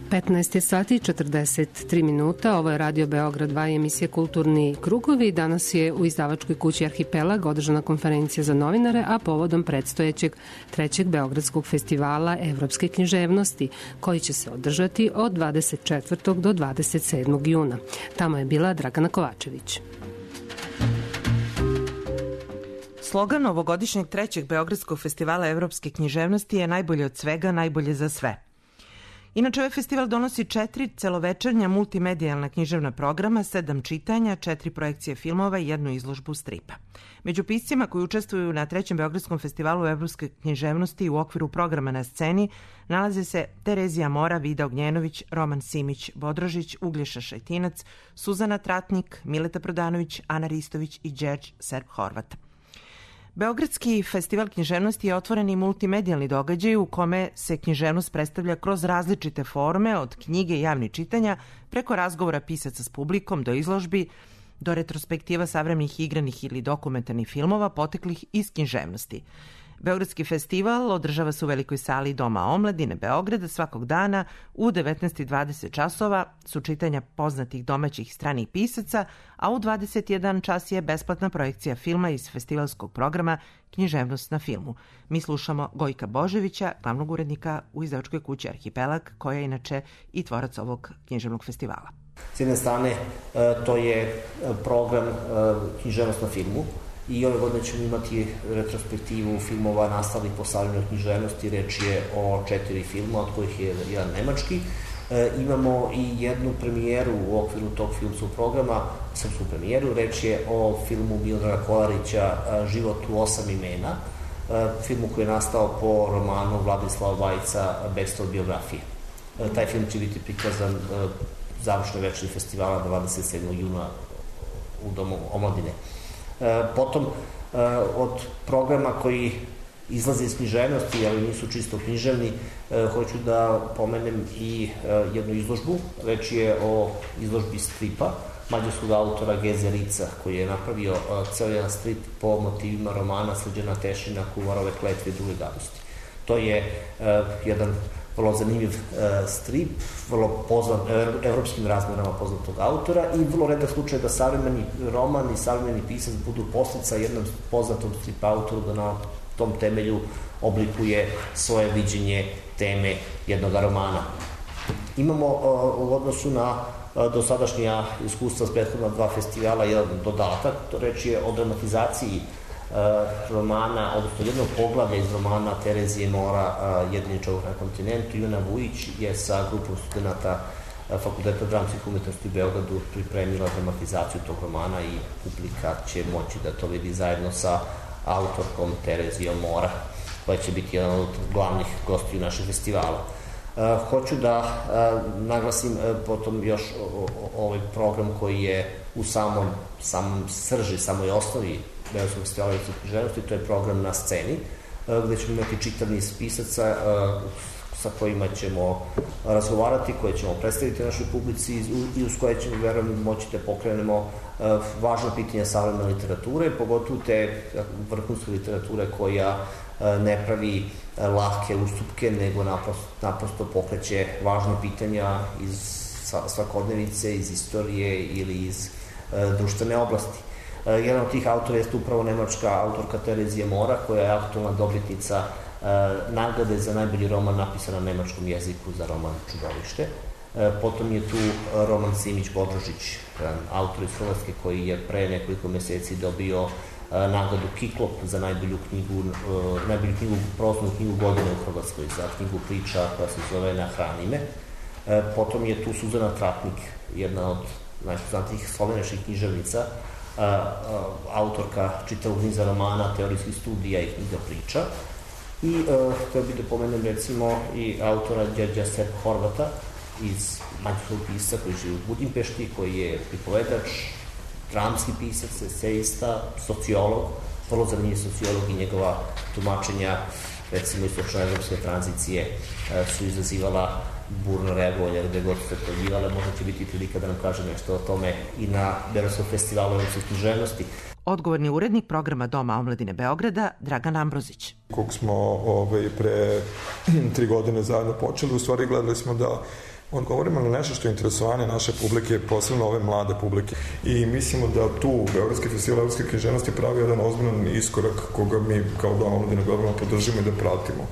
15 sati i 43 minuta. Ovo je Radio Beograd 2 i emisija Kulturni krugovi. Danas je u izdavačkoj kući Arhipelag održana konferencija za novinare, a povodom predstojećeg 3. Beogradskog festivala evropske književnosti, koji će se održati od 24. do 27. juna. Tamo je bila Dragana Kovačević. Slogan ovogodišnjeg 3. Beogradskog festivala evropske književnosti je najbolje od svega, najbolje za sve. Inače, ovaj festival donosi 4 celovečernja multimedijalna književna programa, 7 čitanja, 4 projekcije filmova i 1 izložbu stripa. Među piscima koji učestvuju na 3. Beogradskom festivalu evropske književnosti u okviru programa Na sceni nalaze se Terezija Mora, Vida Ognjenović, Roman Simić Bodrožić, Uglješa Šajtinac, Suzana Tratnik, Mileta Prodanović, Ana Ristović i Đerđ Serb Horvat. Beogradski festival književnosti je otvoreni multimedijalni događaj u kome se književnost predstavlja kroz različite forme, od knjige i javnih čitanja, preko razgovora pisaca s publikom, do izložbi, do retrospektiva savremenih igranih ili dokumentarnih filmova poteklih iz književnosti. Beogradski festival održava se u velikoj sali Doma omladine Beograda svakog dana u 19:20 časova su čitanja poznatih domaćih i stranih pisaca, a u 21 čas je besplatna projekcija filma iz festivalskog programa Književnost na filmu. Mi slušamo Gojka Boževića, glavnog urednika u izdavačkoj kući Arhipelag, koja je inače i tvorac ovog književnog festivala. S jedne strane, to je program Književnost na filmu, i ove godine ćemo imati retrospektivu filmova nastalih po savremenoj književnosti. Reč je o 4 filma, od kojih je jedan nemački. Imamo i jednu premijeru u okviru tog filmskog programa, srpsku premijeru. Reč je o filmu Miodraga Kolarića Život u 8 imena, filmu koji je nastao po romanu Vladislava Vajca Bekstov biografije. Taj film će biti prikazan završnoj večeri festivala 27. juna u Domu omladine. Potom, od programa koji izlaze iz književnosti, ali nisu čisto književni, hoću da pomenem i jednu izložbu. Reč je o izložbi stripa mađarskog autora Geze Rica, koji je napravio ceo jedan strip po motivima romana Srđana Tešina Kumarove kletve druge gadosti. To je jedan vrlo zanimljiv strip, vrlo poznat, evropskim razmerama poznatog autora, i vrlo redak slučaj da savremeni roman i savremeni pisac budu postica jednom poznatom strip autoru da na tom temelju oblikuje svoje viđenje teme jednog romana. Imamo u odnosu na dosadašnja iskustva s prethodna 2 festivala jedan dodatak, to reč je o dramatizaciji romana, odnosno jednog poglavlja iz romana Terezije Mora Jedini čovjek na kontinentu. Ivana Vujić je sa grupom studenta Fakulteta dramskih umetnosti u Beogradu pripremila dramatizaciju tog romana i publika će moći da to vidi zajedno sa autorkom Terezijom Mora, koja će biti jedan od glavnih gostiju našeg festivala. Hoću da naglasim potom još ovaj program koji je u samom srži, samoj osnovi Beogradskog festivala književnosti, to je program Na sceni, gde ćemo imati čitav niz pisaca sa kojima ćemo razgovarati, koje ćemo predstaviti našoj publici i uz koje ćemo, verujem, moći da pokrenemo važna pitanja savremene literature, pogotovo te vrhunske literature koja ne pravi lahke ustupke, nego naprosto pokreće važne pitanja iz svakodnevice, iz istorije ili iz društvene oblasti. Jedan od tih autora jeste upravo nemačka autorka Terezija Mora, koja je aktualna dobitnica nagrade za najbolji roman napisan na nemačkom jeziku za roman Čudovište. Potom je tu Roman Simić Bodrožić, autor iz Hrvatske, koji je pre nekoliko meseci dobio nagradu Kiklop za najbolju knjigu, prostornu knjigu godine u Hrvatskoj, za knjigu priča koja se zove Nahrani me. Potom je tu Suzana Tratnik, jedna od najpoznatijih slovenačkih književnica, autorka čitavog niza romana, teorijskih studija i knjiga priča. I htio bih da pomenem recimo i autora Đerđa Serb Horvata iz mađarskog pisca koji živi u Budimpešti, koji je pripovedač, dramski pisac, esejista, sociolog, vrlo zanimljiv sociolog, i njegova tumačenja recimo istočno-evropske tranzicije su izazivala burno reagovanje gde god se pojavljivale. Možda će biti prilika da nam kaže nešto o tome i na Beogradskom festivalu evropske književnosti. Odgovorni urednik programa Doma omladine Beograda, Dragan Ambrozić. Kog smo pre 3 godine zajedno počeli, u stvari gledali smo da odgovorimo na nešto što je interesovanje naše publike, posebno ove mlade publike. I mislimo da tu Beogradski festival evropske književnosti pravi jedan ozbiljan iskorak koga mi kao Dom omladine Beograda podržimo i da pratimo.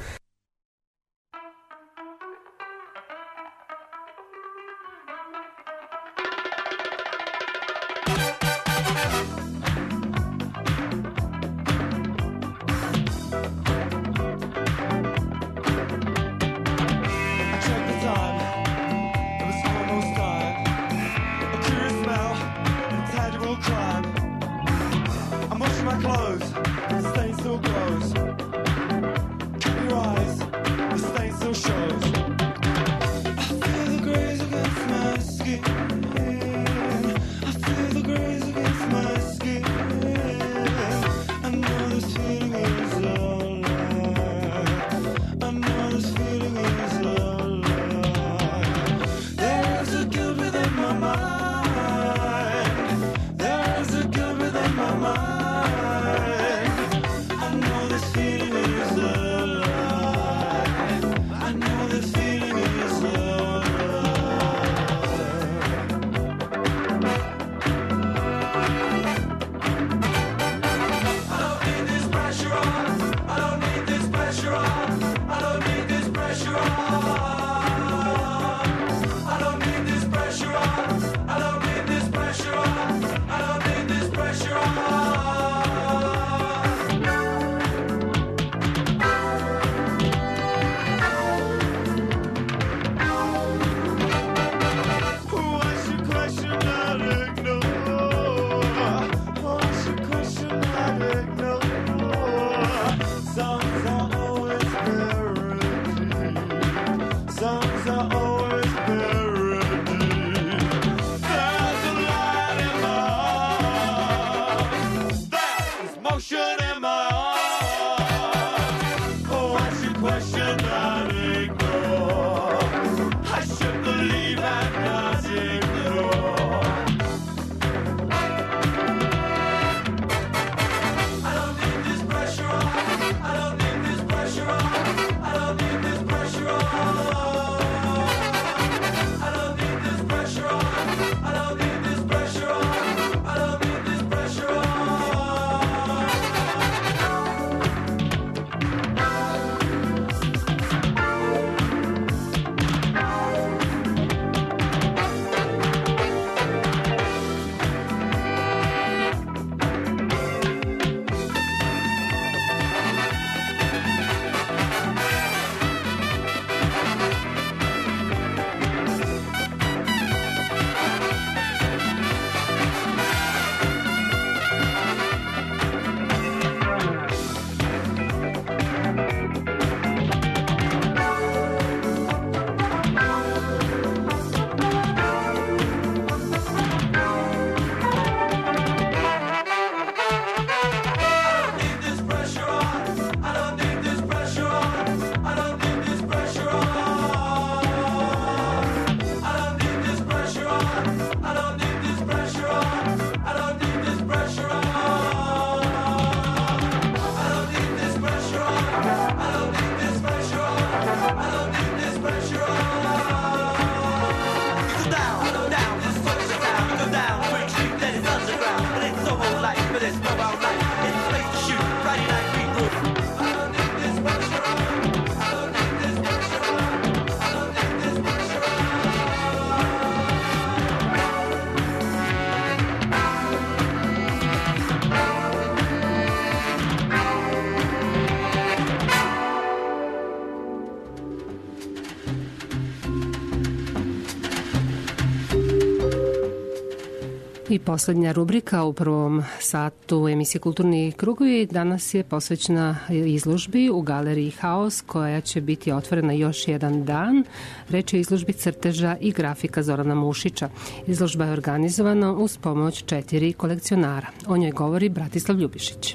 I posljednja rubrika u prvom satu emisije Kulturni krugovi danas je posvećena izložbi u galeriji Haos, koja će biti otvorena još jedan dan. Reč je o izložbi crteža i grafika Zorana Mušića. Izložba je organizovana uz pomoć 4 kolekcionara. O njoj govori Bratislav Ljubišić.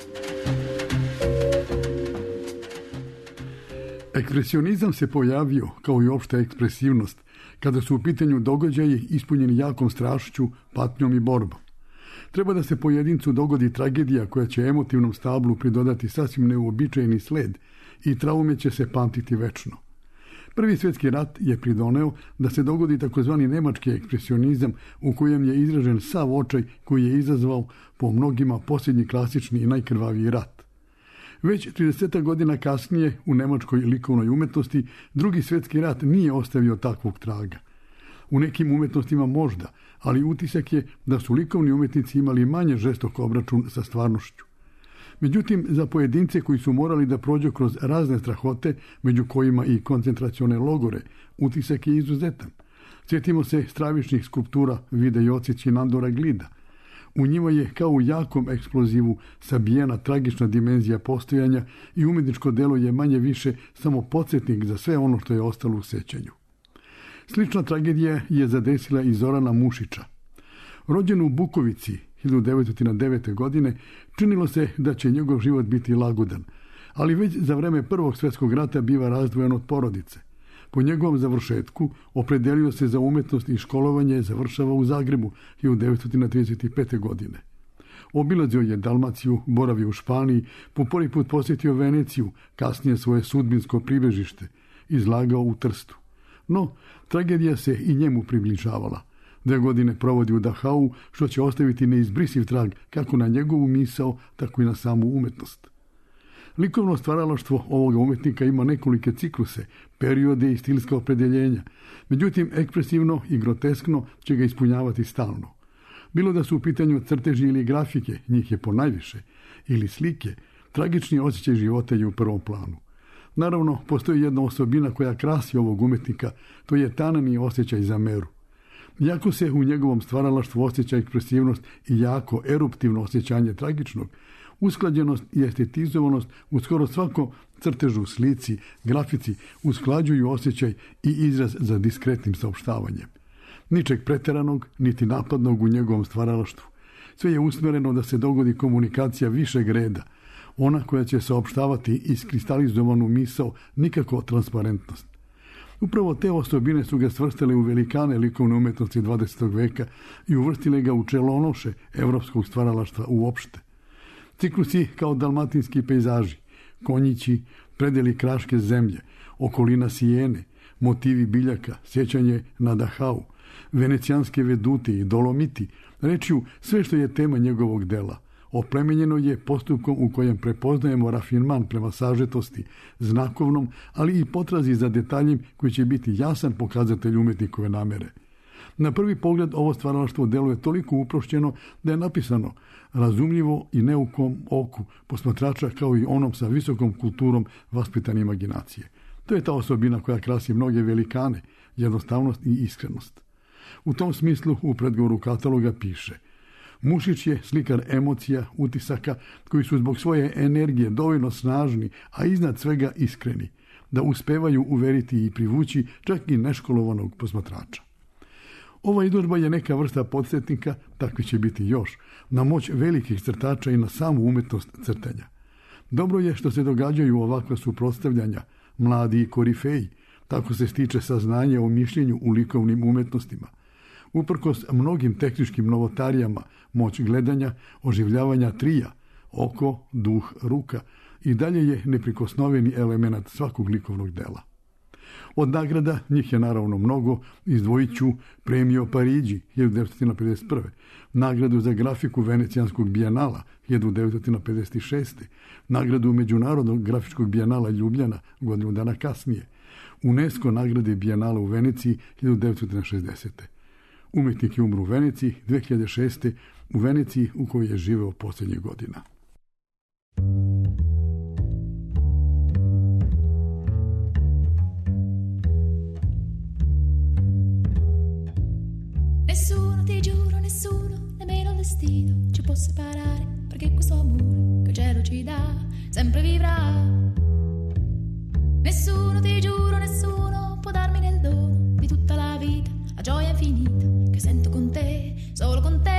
Ekspresionizam se pojavio, kao i opšta ekspresivnost, kada su u pitanju događaji ispunjeni jakom strašću, patnjom i borbom. Treba da se pojedincu dogodi tragedija koja će emotivnom stablu pridodati sasvim neuobičajeni sled i traume će se pamtiti večno. Prvi svjetski rat je pridoneo da se dogodi takozvani nemački ekspresionizam u kojem je izražen sav očaj koji je izazvao po mnogima posljednji klasični i najkrvaviji rat. Već 30 godina kasnije u nemačkoj likovnoj umetnosti Drugi svjetski rat nije ostavio takvog traga. U nekim umetnostima možda, ali utisak je da su likovni umetnici imali manje žestok obračun sa stvarnošću. Međutim, za pojedince koji su morali da prođu kroz razne strahote, među kojima i koncentracione logore, utisak je izuzetan. Sjetimo se stravičnih skulptura Vide Jocić i Nandora Glida. U njima je kao u jakom eksplozivu sabijena tragična dimenzija postojanja i umetničko delo je manje više samo podsjetnik za sve ono što je ostalo u sećanju. Slična tragedija je zadesila i Zorana Mušića. Rođen u Bukovici 1909. godine, činilo se da će njegov život biti lagodan, ali već za vreme Prvog svjetskog rata biva razdvojen od porodice. Po njegovom završetku opredelio se za umetnost i školovanje završava u Zagrebu 1935. godine. Obilazio je Dalmaciju, boravio u Španiji, po prvi put posjetio Veneciju, kasnije svoje sudbinsko pribežište, izlagao u Trstu. No, tragedija se i njemu približavala. 2 godine provodi u Dachau, što će ostaviti neizbrisiv trag kako na njegovu misao, tako i na samu umetnost. Likovno stvaralaštvo ovoga umetnika ima nekolike cikluse, periode i stilska opredeljenja. Međutim, ekspresivno i groteskno će ga ispunjavati stalno. Bilo da su u pitanju crteži ili grafike, njih je ponajviše, ili slike, tragični osjećaj života je u prvom planu. Naravno, postoji jedna osobina koja krasi ovog umetnika, to je tanani osjećaj za meru. Jako se u njegovom stvaralaštvu osjeća ekspresivnost i jako eruptivno osjećanje tragičnog, usklađenost i estetizovanost u skoro svakom crtežu, slici, grafici usklađuju osjećaj i izraz za diskretnim saopštavanjem. Ničeg preteranog, niti napadnog u njegovom stvaralaštvu. Sve je usmjereno da se dogodi komunikacija višeg reda, ona koja će saopštavati iskristalizovanu misao, nikako transparentnost. Upravo te osobine su ga svrstale u velikane likovne umetnosti 20. veka i uvrstile ga u čelonoše evropskog stvaralaštva uopšte. Ciklusi kao dalmatinski pejzaži, konjići, predeli kraške zemlje, okolina Sijene, motivi biljaka, sjećanje na Dachau, venecijanske veduti i dolomiti, rečju sve što je tema njegovog dela. Oplemenjeno je postupkom u kojem prepoznajemo rafinman prema sažetosti, znakovnom, ali i potrazi za detaljem koji će biti jasan pokazatelj umetnikove namere. Na prvi pogled ovo stvaralaštvo deluje toliko uprošćeno da je napisano razumljivo i neukom oku posmatrača kao i onom sa visokom kulturom vaspitane imaginacije. To je ta osobina koja krasi mnoge velikane, jednostavnost i iskrenost. U tom smislu u predgovoru kataloga piše: Mušić je slikar emocija, utisaka koji su zbog svoje energije dovoljno snažni, a iznad svega iskreni, da uspevaju uveriti i privući čak i neškolovanog posmatrača. Ova izložba je neka vrsta podsjetnika, takvi će biti još, na moć velikih crtača i na samu umetnost crtanja. Dobro je što se događaju ovakva suprotstavljanja, mladi i korifeji, tako se stiče saznanje o mišljenju u likovnim umetnostima. Uprkos mnogim tehničkim novotarijama, moć gledanja, oživljavanja trija, oko, duh, ruka, i dalje je neprikosnoveni element svakog likovnog dela. Od nagrada, njih je naravno mnogo, izdvojit ću premio Parigi 1951. Nagradu za grafiku Venecijanskog bijenala 1956. Nagradu Međunarodnog grafičkog bijenala Ljubljana godinu dana kasnije. UNESCO nagrade bijenala u Veneciji 1960. Umetnik je umro u Veneciji 2006. u Veneciji u kojoj je živeo posljednjih godina. Nessuno, ti giuro, nessuno, nemmeno il destino ci può separare, perché questo amore che il cielo ci dà sempre vivrà. Nessuno, ti giuro, nessuno può darmi nel dono di tutta la vita la gioia infinita che sento con te, solo con te.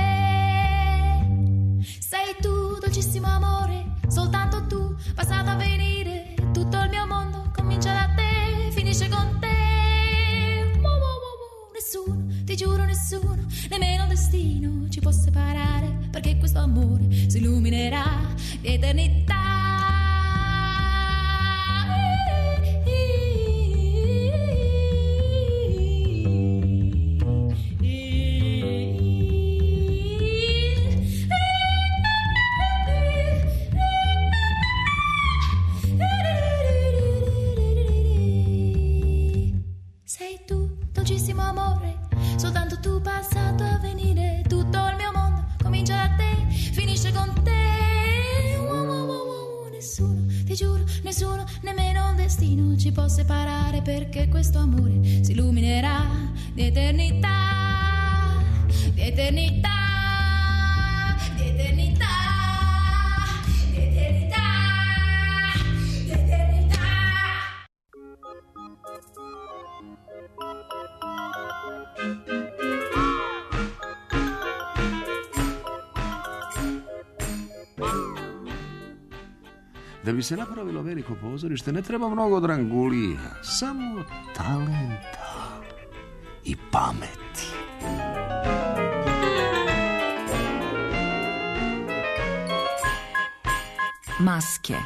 Sei tu, dolcissimo amore, soltanto tu, passato a venire, tutto il mio mondo comincia da te, finisce con te. Nessuno, ti giuro nessuno, nemmeno il destino ci può separare, perché questo amore si illuminerà di eternità. nessuno, ti giuro, nessuno, nemmeno il destino ci può separare, perché questo amore si illuminerà di eternità, di eternità, di eternità, di eternità, di eternità. Da bi se napravilo veliko pozorište ne treba mnogo drangulija, samo talenta i pameti. Maske.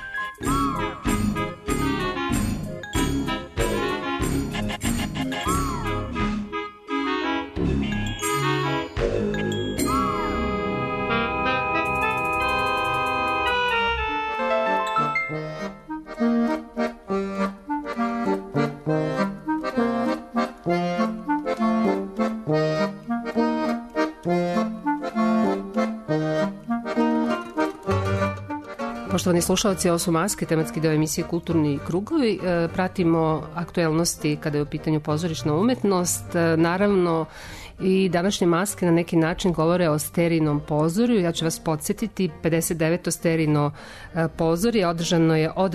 Poštovani slušalci, ovo su Maske, tematski deo emisije Kulturni krugovi. Pratimo aktuelnosti kada je u pitanju pozorišna umetnost. Naravno, i današnje Maske na neki način govore o Sterinom pozorju. Ja ću vas podsjetiti, 59. Sterino pozorje održano je od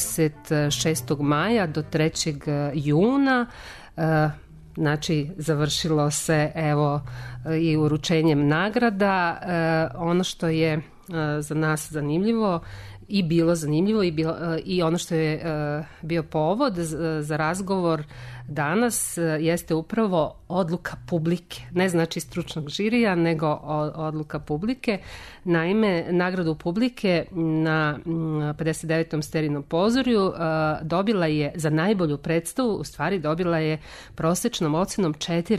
26. maja do 3. juna. Znači, završilo se evo i uručenjem nagrada. Ono što je za nas zanimljivo i bilo zanimljivo i ono što je bio povod za razgovor danas jeste upravo odluka publike. Ne znači stručnog žirija, nego odluka publike. Naime, nagradu publike na 59. Sterinom pozorju dobila je za najbolju predstavu, u stvari dobila je prosečnom ocenom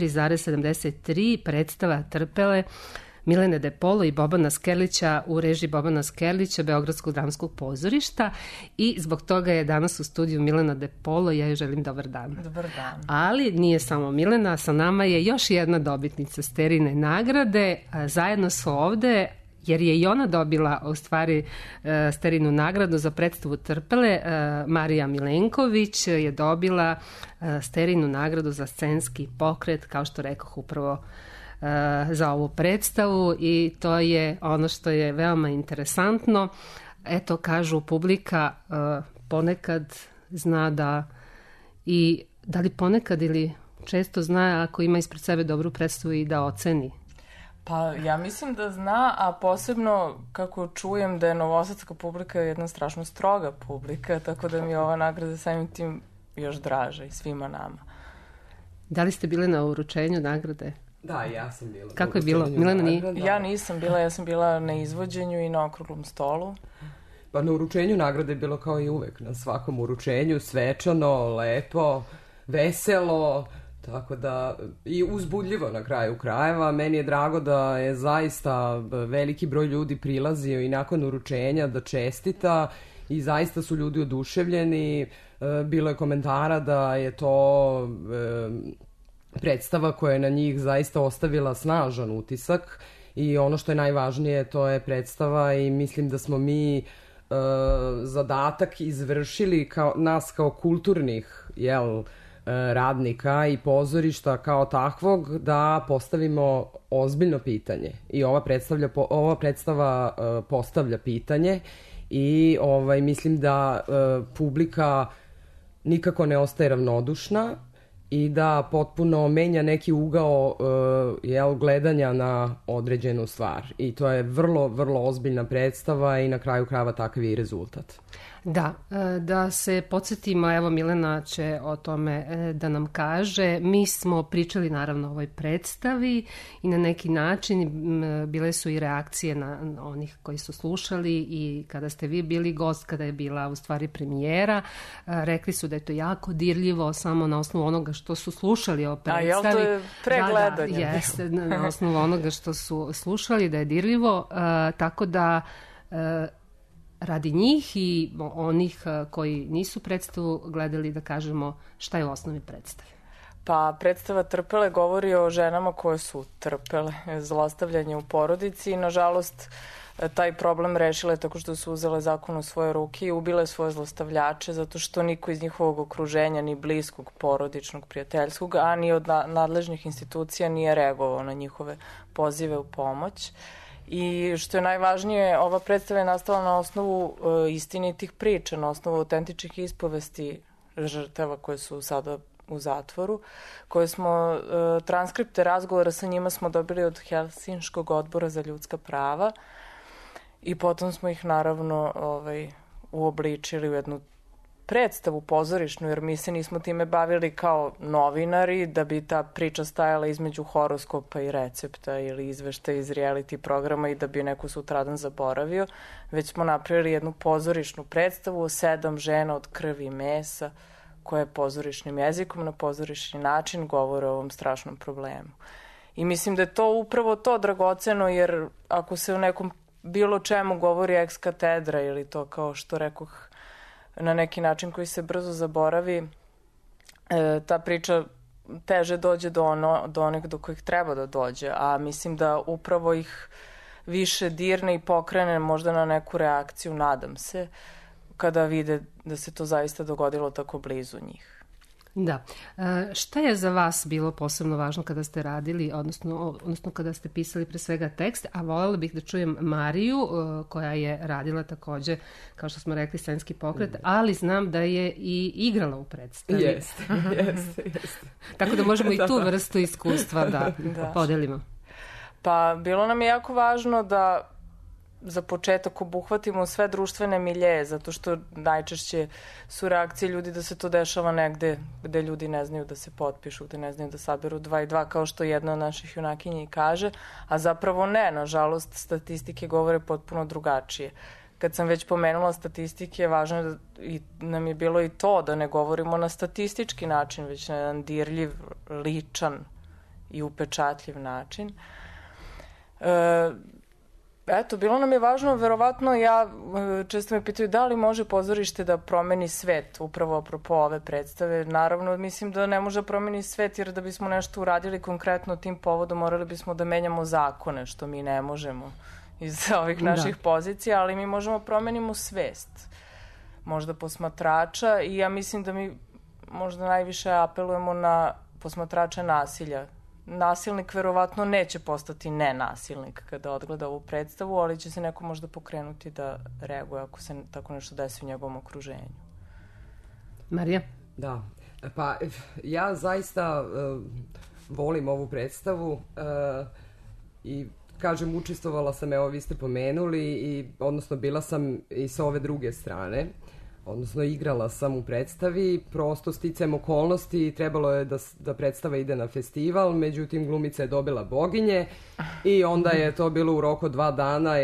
4,73 predstava Trpele Milene De Polo i Bobana Skerlića u režiji Bobana Skerlića Beogradskog dramskog pozorišta i zbog toga je danas u studiju Milena De Polo i ja joj želim dobar dan. Dobar dan. Ali nije samo Milena, sa nama je još jedna dobitnica Sterine nagrade. Zajedno su ovde jer je i ona dobila u stvari Sterinu nagradu za predstavu Trpele. Marija Milenković je dobila Sterinu nagradu za scenski pokret, kao što rekoh upravo za ovu predstavu i to je ono što je veoma interesantno. Eto, kažu, publika ponekad zna da li ponekad ili često zna ako ima ispred sebe dobru predstavu i da oceni. Pa ja mislim da zna, a posebno kako čujem da je novosadska publika jedna strašno stroga publika, tako da mi je ova nagrada samim tim još draža i svima nama. Da li ste bile na uručenju nagrade? Da, ja sam bila. Kako je bilo? Milena nije? Ja nisam bila, ja sam bila na izvođenju i na okruglom stolu. Pa na uručenju nagrade je bilo kao i uvek, na svakom uručenju, svečano, lepo, veselo, tako da i uzbudljivo na kraju krajeva. Meni je drago da je zaista veliki broj ljudi prilazio i nakon uručenja da čestita i zaista su ljudi oduševljeni. Bilo je komentara da je to predstava koja je na njih zaista ostavila snažan utisak i ono što je najvažnije, to je predstava i mislim da smo mi zadatak izvršili nas kao kulturnih radnika i pozorišta kao takvog da postavimo ozbiljno pitanje i ova predstava postavlja pitanje i mislim da publika nikako ne ostaje ravnodušna i da potpuno menja neki ugao gledanja na određenu stvar. I to je vrlo, vrlo ozbiljna predstava i na kraju krajeva takav je i rezultat. Da se podsjetimo, evo Milena će o tome da nam kaže. Mi smo pričali naravno o ovoj predstavi i na neki način bile su i reakcije na onih koji su slušali i kada ste vi bili gost, kada je bila u stvari premijera, rekli su da je to jako dirljivo samo na osnovu onoga što su slušali o predstavi. A jel to je pregledanje? Da, jeste, na osnovu onoga što su slušali da je dirljivo, tako da radi njih i onih koji nisu predstavu gledali, da kažemo šta je u osnovi predstave. Pa predstava Trpele govori o ženama koje su trpele zlostavljanje u porodici i nažalost taj problem rešile tako što su uzele zakon u svoje ruke i ubile svoje zlostavljače zato što niko iz njihovog okruženja, ni bliskog, porodičnog, prijateljskog, a ni od nadležnih institucija nije reagovao na njihove pozive u pomoć. I što je najvažnije, ova predstava je nastala na osnovu istinitih priča, na osnovu autentičnih ispovesti žrtava koje su sada u zatvoru, koje smo, transkripte razgovora sa njima smo dobili od Helsinškog odbora za ljudska prava i potom smo ih naravno uobličili u jednu predstavu pozorišnu, jer mi se nismo time bavili kao novinari, da bi ta priča stajala između horoskopa i recepta ili izveštaja iz reality programa i da bi neko sutradan zaboravio, već smo napravili jednu pozorišnu predstavu o 7 žena od krvi i mesa, koje pozorišnim jezikom na pozorišni način govore o ovom strašnom problemu. I mislim da je to upravo to dragoceno, jer ako se u nekom bilo čemu govori ex katedra ili to kao što rekoh na neki način koji se brzo zaboravi, ta priča teže dođe do onih do kojih treba da dođe, a mislim da upravo ih više dirne i pokrene možda na neku reakciju, nadam se, kada vide da se to zaista dogodilo tako blizu njih. Da. Šta je za vas bilo posebno važno kada ste radili, odnosno kada ste pisali pre svega tekst, a voljela bih da čujem Mariju, koja je radila takođe, kao što smo rekli, scenski pokret, ali znam da je i igrala u predstavi. Jeste. Tako da možemo i tu vrstu iskustva da podelimo. Pa bilo nam je jako važno da za početak obuhvatimo sve društvene miljeje, zato što najčešće su reakcije ljudi da se to dešava negde gde ljudi ne znaju da se potpišu, gde ne znaju da saberu 2 i 2, kao što jedna od naših junakinja i kaže, a zapravo ne, nažalost, statistike govore potpuno drugačije. Kad sam već pomenula statistike, važno je i nam je bilo i to da ne govorimo na statistički način, već na jedan dirljiv, ličan i upečatljiv način. Eto, bilo nam je važno, verovatno često me pitaju da li može pozorište da promeni svet, upravo apropo ove predstave. Naravno, mislim da ne može da promeni svet, jer da bismo nešto uradili konkretno tim povodom, morali bismo da menjamo zakone, što mi ne možemo iz ovih naših pozicija, ali mi možemo promenimo svest, možda posmatrača, i ja mislim da mi možda najviše apelujemo na posmatrača nasilja. Nasilnik verovatno neće postati nenasilnik kada odgleda ovu predstavu, ali će se neko možda pokrenuti da reaguje ako se tako nešto desi u njegovom okruženju. Marija? Da, pa ja zaista volim ovu predstavu i kažem, učestvovala sam, evo vi ste pomenuli, odnosno bila sam i sa ove druge strane. Odnosno, igrala sam u predstavi, prosto sticajem okolnosti, trebalo je da predstava ide na festival, međutim glumica je dobila boginje i onda je to bilo u roku 2 dana,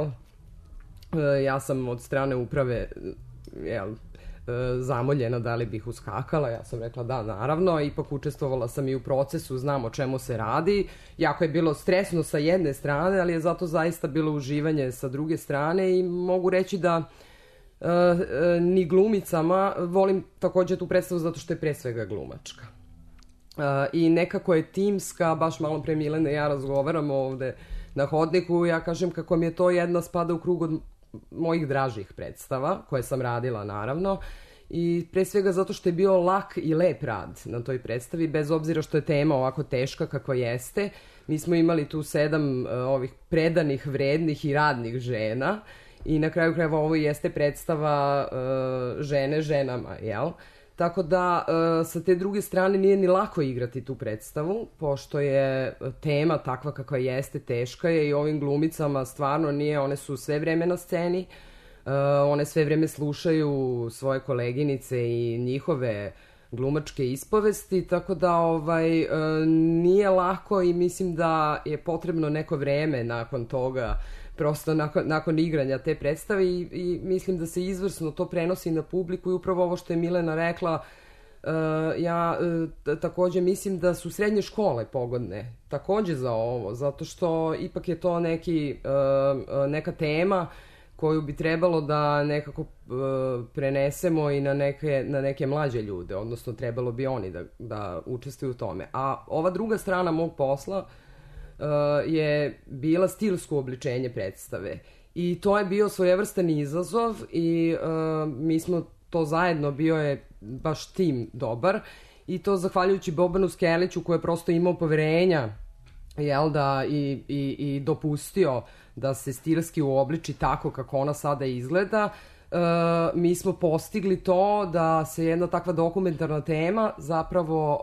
ja sam od strane uprave zamoljena da li bih uskakala, ja sam rekla da, naravno, ipak učestvovala sam i u procesu, znam o čemu se radi, jako je bilo stresno sa jedne strane, ali je zato zaista bilo uživanje sa druge strane i mogu reći da ni glumicama, volim takođe tu predstavu zato što je pre svega glumačka. I nekako je timska, baš malo pre Milena i ja razgovaramo ovde na hodniku, ja kažem kako mi je to jedna spada u krug od mojih dražih predstava, koje sam radila naravno, i pre svega zato što je bio lak i lep rad na toj predstavi, bez obzira što je tema ovako teška kakva jeste. Mi smo imali tu 7 ovih predanih, vrednih i radnih žena, i na kraju krajeva ovo jeste predstava žene ženama, jel? Tako da sa te druge strane nije ni lako igrati tu predstavu, pošto je tema takva kakva jeste, teška je, i ovim glumicama stvarno nije, one su sve vreme na sceni, one sve vreme slušaju svoje koleginice i njihove glumačke ispovesti, tako da nije lako i mislim da je potrebno neko vreme nakon toga, prosto nakon igranja te predstave, i mislim da se izvrsno to prenosi na publiku, i upravo ovo što je Milena rekla, ja takođe mislim da su srednje škole pogodne takođe za ovo, zato što ipak je to neka tema koju bi trebalo da nekako prenesemo i na neke mlađe ljude, odnosno trebalo bi oni da učestvuju u tome. A ova druga strana mog posla je bila stilsko obličenje predstave. I to je bio svojevrstan izazov i mi smo to zajedno, bio je baš tim dobar i to zahvaljujući Bobanu Skeliću koji je prosto imao poverenja, jel da, i dopustio da se stilski uobliči tako kako ona sada izgleda. Mi smo postigli to da se jedna takva dokumentarna tema zapravo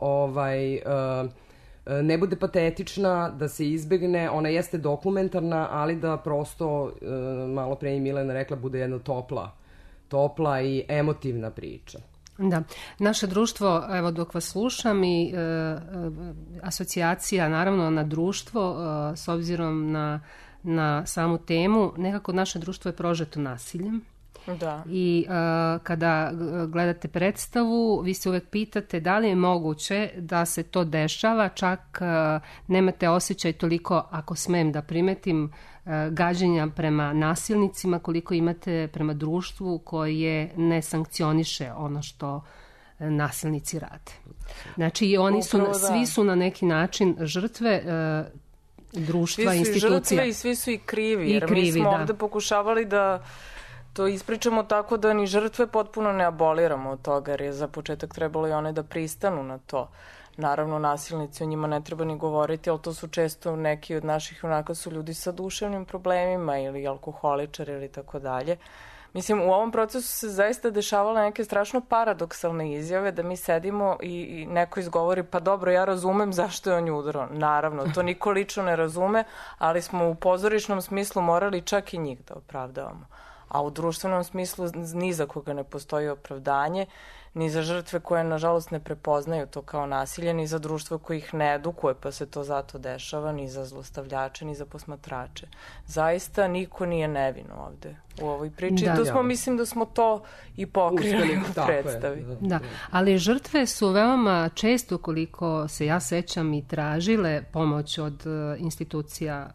ne bude patetična, da se izbegne, ona jeste dokumentarna, ali da prosto, malo pre i Milena rekla, bude jedna topla i emotivna priča. Da, naše društvo, evo dok vas slušam i asocijacija naravno na društvo, s obzirom na samu temu, nekako naše društvo je prožeto nasiljem. Da. I kada gledate predstavu, vi se uvek pitate da li je moguće da se to dešava, čak nemate osjećaj toliko, ako smem da primetim, gađenja prema nasilnicima, koliko imate prema društvu koje ne sankcioniše ono što nasilnici rade. Znači i oni su, svi su na neki način žrtve društva, institucija. Svi su žrtve i svi su i krivi, jer mi smo ovde pokušavali da to ispričamo tako da ni žrtve potpuno ne aboliramo od toga, jer je za početak trebalo i one da pristanu na to. Naravno, nasilnici, o njima ne treba ni govoriti, ali to su često neki od naših onaka su ljudi sa duševnim problemima ili alkoholičari ili tako dalje. Mislim, u ovom procesu se zaista dešavale neke strašno paradoksalne izjave da mi sedimo i neko izgovori pa dobro, ja razumem zašto je on nju udarao. Naravno, to niko lično ne razume, ali smo u pozorišnom smislu morali čak i njih da opravdavamo. A u društvenom smislu ni za koga ne postoji opravdanje, ni za žrtve koje nažalost ne prepoznaju to kao nasilje, ni za društvo koje ih ne edukuje pa se to zato dešava, ni za zlostavljače, ni za posmatrače. Zaista niko nije nevin ovde u ovoj priči. Da, to mislim da smo to i pokrili u predstavi. Da, ali žrtve su veoma često, koliko se ja sećam, i tražile pomoć od institucija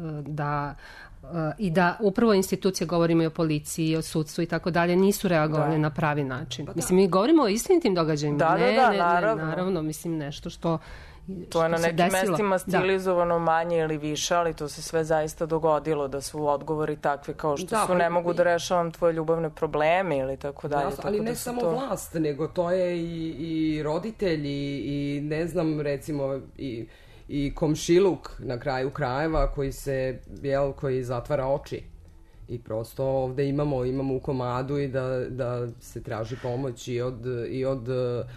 i da upravo institucije, govorimo i o policiji, o sudstvu i tako dalje, nisu reagovali na pravi način. Mislim, mi govorimo o istinitim događajima. Naravno, mislim nešto što to je na nekim mestima stilizovano manje ili više, ali to se sve zaista dogodilo, da su odgovori takvi kao što su ne mogu da rešavam tvoje ljubavne probleme ili tako dalje. Ali ne samo vlast, nego to je i roditelji i ne znam, recimo i komšiluk na kraju krajeva koji zatvara oči. I prosto ovde imamo u komadu i da se traži pomoć i od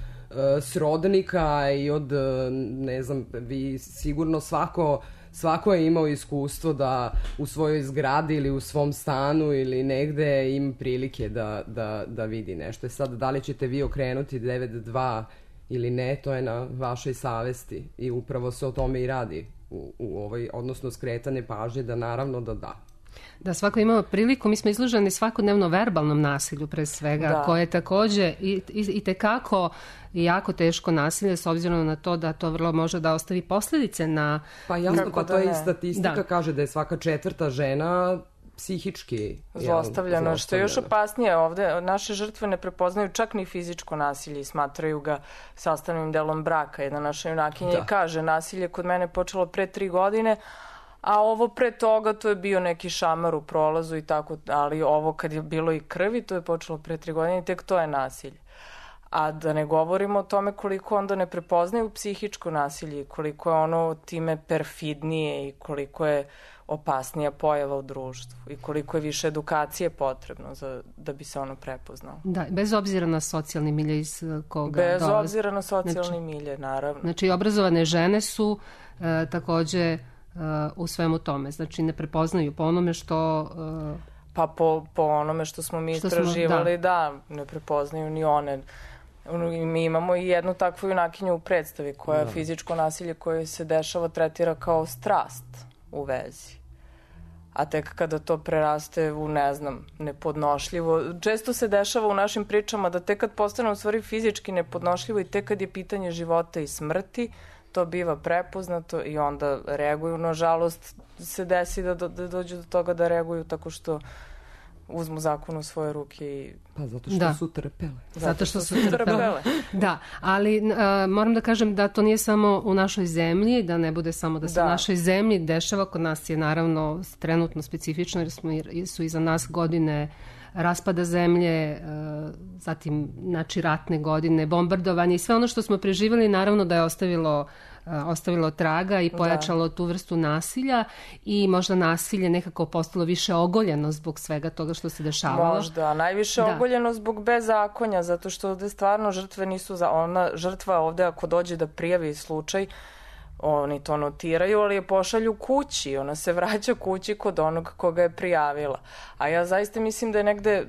srodnika i od, ne znam, vi sigurno svako je imao iskustvo da u svojoj zgradi ili u svom stanu ili negde ima prilike da vidi nešto. Sad, da li ćete vi okrenuti 9-2 ili ne, to je na vašoj savesti i upravo se o tome i radi odnosno skretanje pažnje da naravno da. Da, svako imao priliku, mi smo izloženi svakodnevno verbalnom nasilju pre svega, koje je takođe i tekako jako teško nasilje, s obzirom na to da to vrlo može da ostavi posledice na... Pa jasno, pa to je i statistika kaže da je svaka 4. žena psihički zlostavljano, što je još opasnije ovde. Naše žrtve ne prepoznaju čak ni fizičko nasilje i smatraju ga sastavnim delom braka. Jedna naša junakinja kaže, nasilje kod mene počelo pre 3 godine, a ovo pre toga to je bio neki šamar u prolazu i tako, ali ovo kad je bilo i krvi, to je počelo pre 3 godine i tek to je nasilje. A da ne govorimo o tome koliko onda ne prepoznaju psihičko nasilje, koliko je ono time perfidnije i koliko je opasnija pojava u društvu i koliko je više edukacije potrebno da bi se ono prepoznalo. Da, bez obzira na socijalni milje iz koga dolazi. Bez obzira na socijalni milje, naravno. Znači, obrazovane žene su takođe u svemu tome. Znači, ne prepoznaju po onome što... Pa po onome što smo mi istraživali, ne prepoznaju ni one. Mi imamo i jednu takvu junakinju u predstavi koja fizičko nasilje koje se dešava tretira kao strast u vezi. A tek kada to preraste u, ne znam, nepodnošljivo. Često se dešava u našim pričama da tek kad postane u stvari fizički nepodnošljivo i tek kad je pitanje života i smrti, to biva prepoznato i onda reaguju. Nažalost se desi da dođu do toga da reaguju tako što uzmu zakon u svoje ruke i... Pa zato što su trpele. Zato što su trpele. Da, ali moram da kažem da to nije samo u našoj zemlji, da ne bude samo da se u našoj zemlji dešava. Kod nas je naravno trenutno specifično jer su iza nas godine raspada zemlje, zatim ratne godine, bombardovanje i sve ono što smo preživjeli naravno da je ostavilo traga i pojačalo tu vrstu nasilja i možda nasilje nekako postalo više ogoljeno zbog svega toga što se dešavalo. Možda, najviše ogoljeno zbog bezakonja, zato što ovde stvarno žrtve nisu ona žrtva ovde ako dođe da prijavi slučaj, oni to notiraju, ali je pošalju kući, ona se vraća kući kod onog koga je prijavila. A ja zaista mislim da je negde,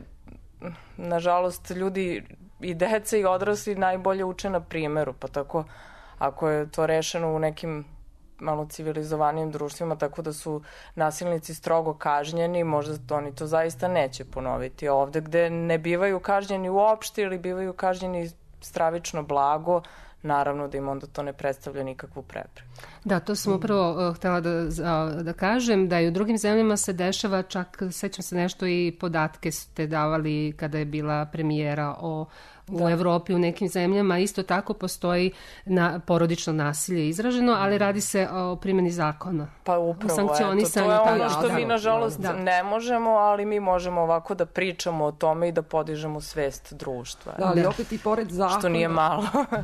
nažalost, ljudi i deca i odrasli najbolje uče na primjeru, pa tako ako je to rešeno u nekim malo civilizovanijim društvima, tako da su nasilnici strogo kažnjeni, možda oni to zaista neće ponoviti. Ovde gde ne bivaju kažnjeni uopšte ili bivaju kažnjeni stravično blago, naravno da im onda to ne predstavlja nikakvu prepreku. Da, to sam upravo htjela da kažem, da i u drugim zemljama se dešava, čak sećam se nešto i podatke ste davali kada je bila premijera u Evropi, u nekim zemljama, isto tako postoji porodično nasilje izraženo, ali radi se o primjeni zakona. Pa upravo, to je ono što mi nažalost ne možemo, ali mi možemo ovako da pričamo o tome i da podižemo svest društva. Da, ali opet i pored zakona... Što nije malo.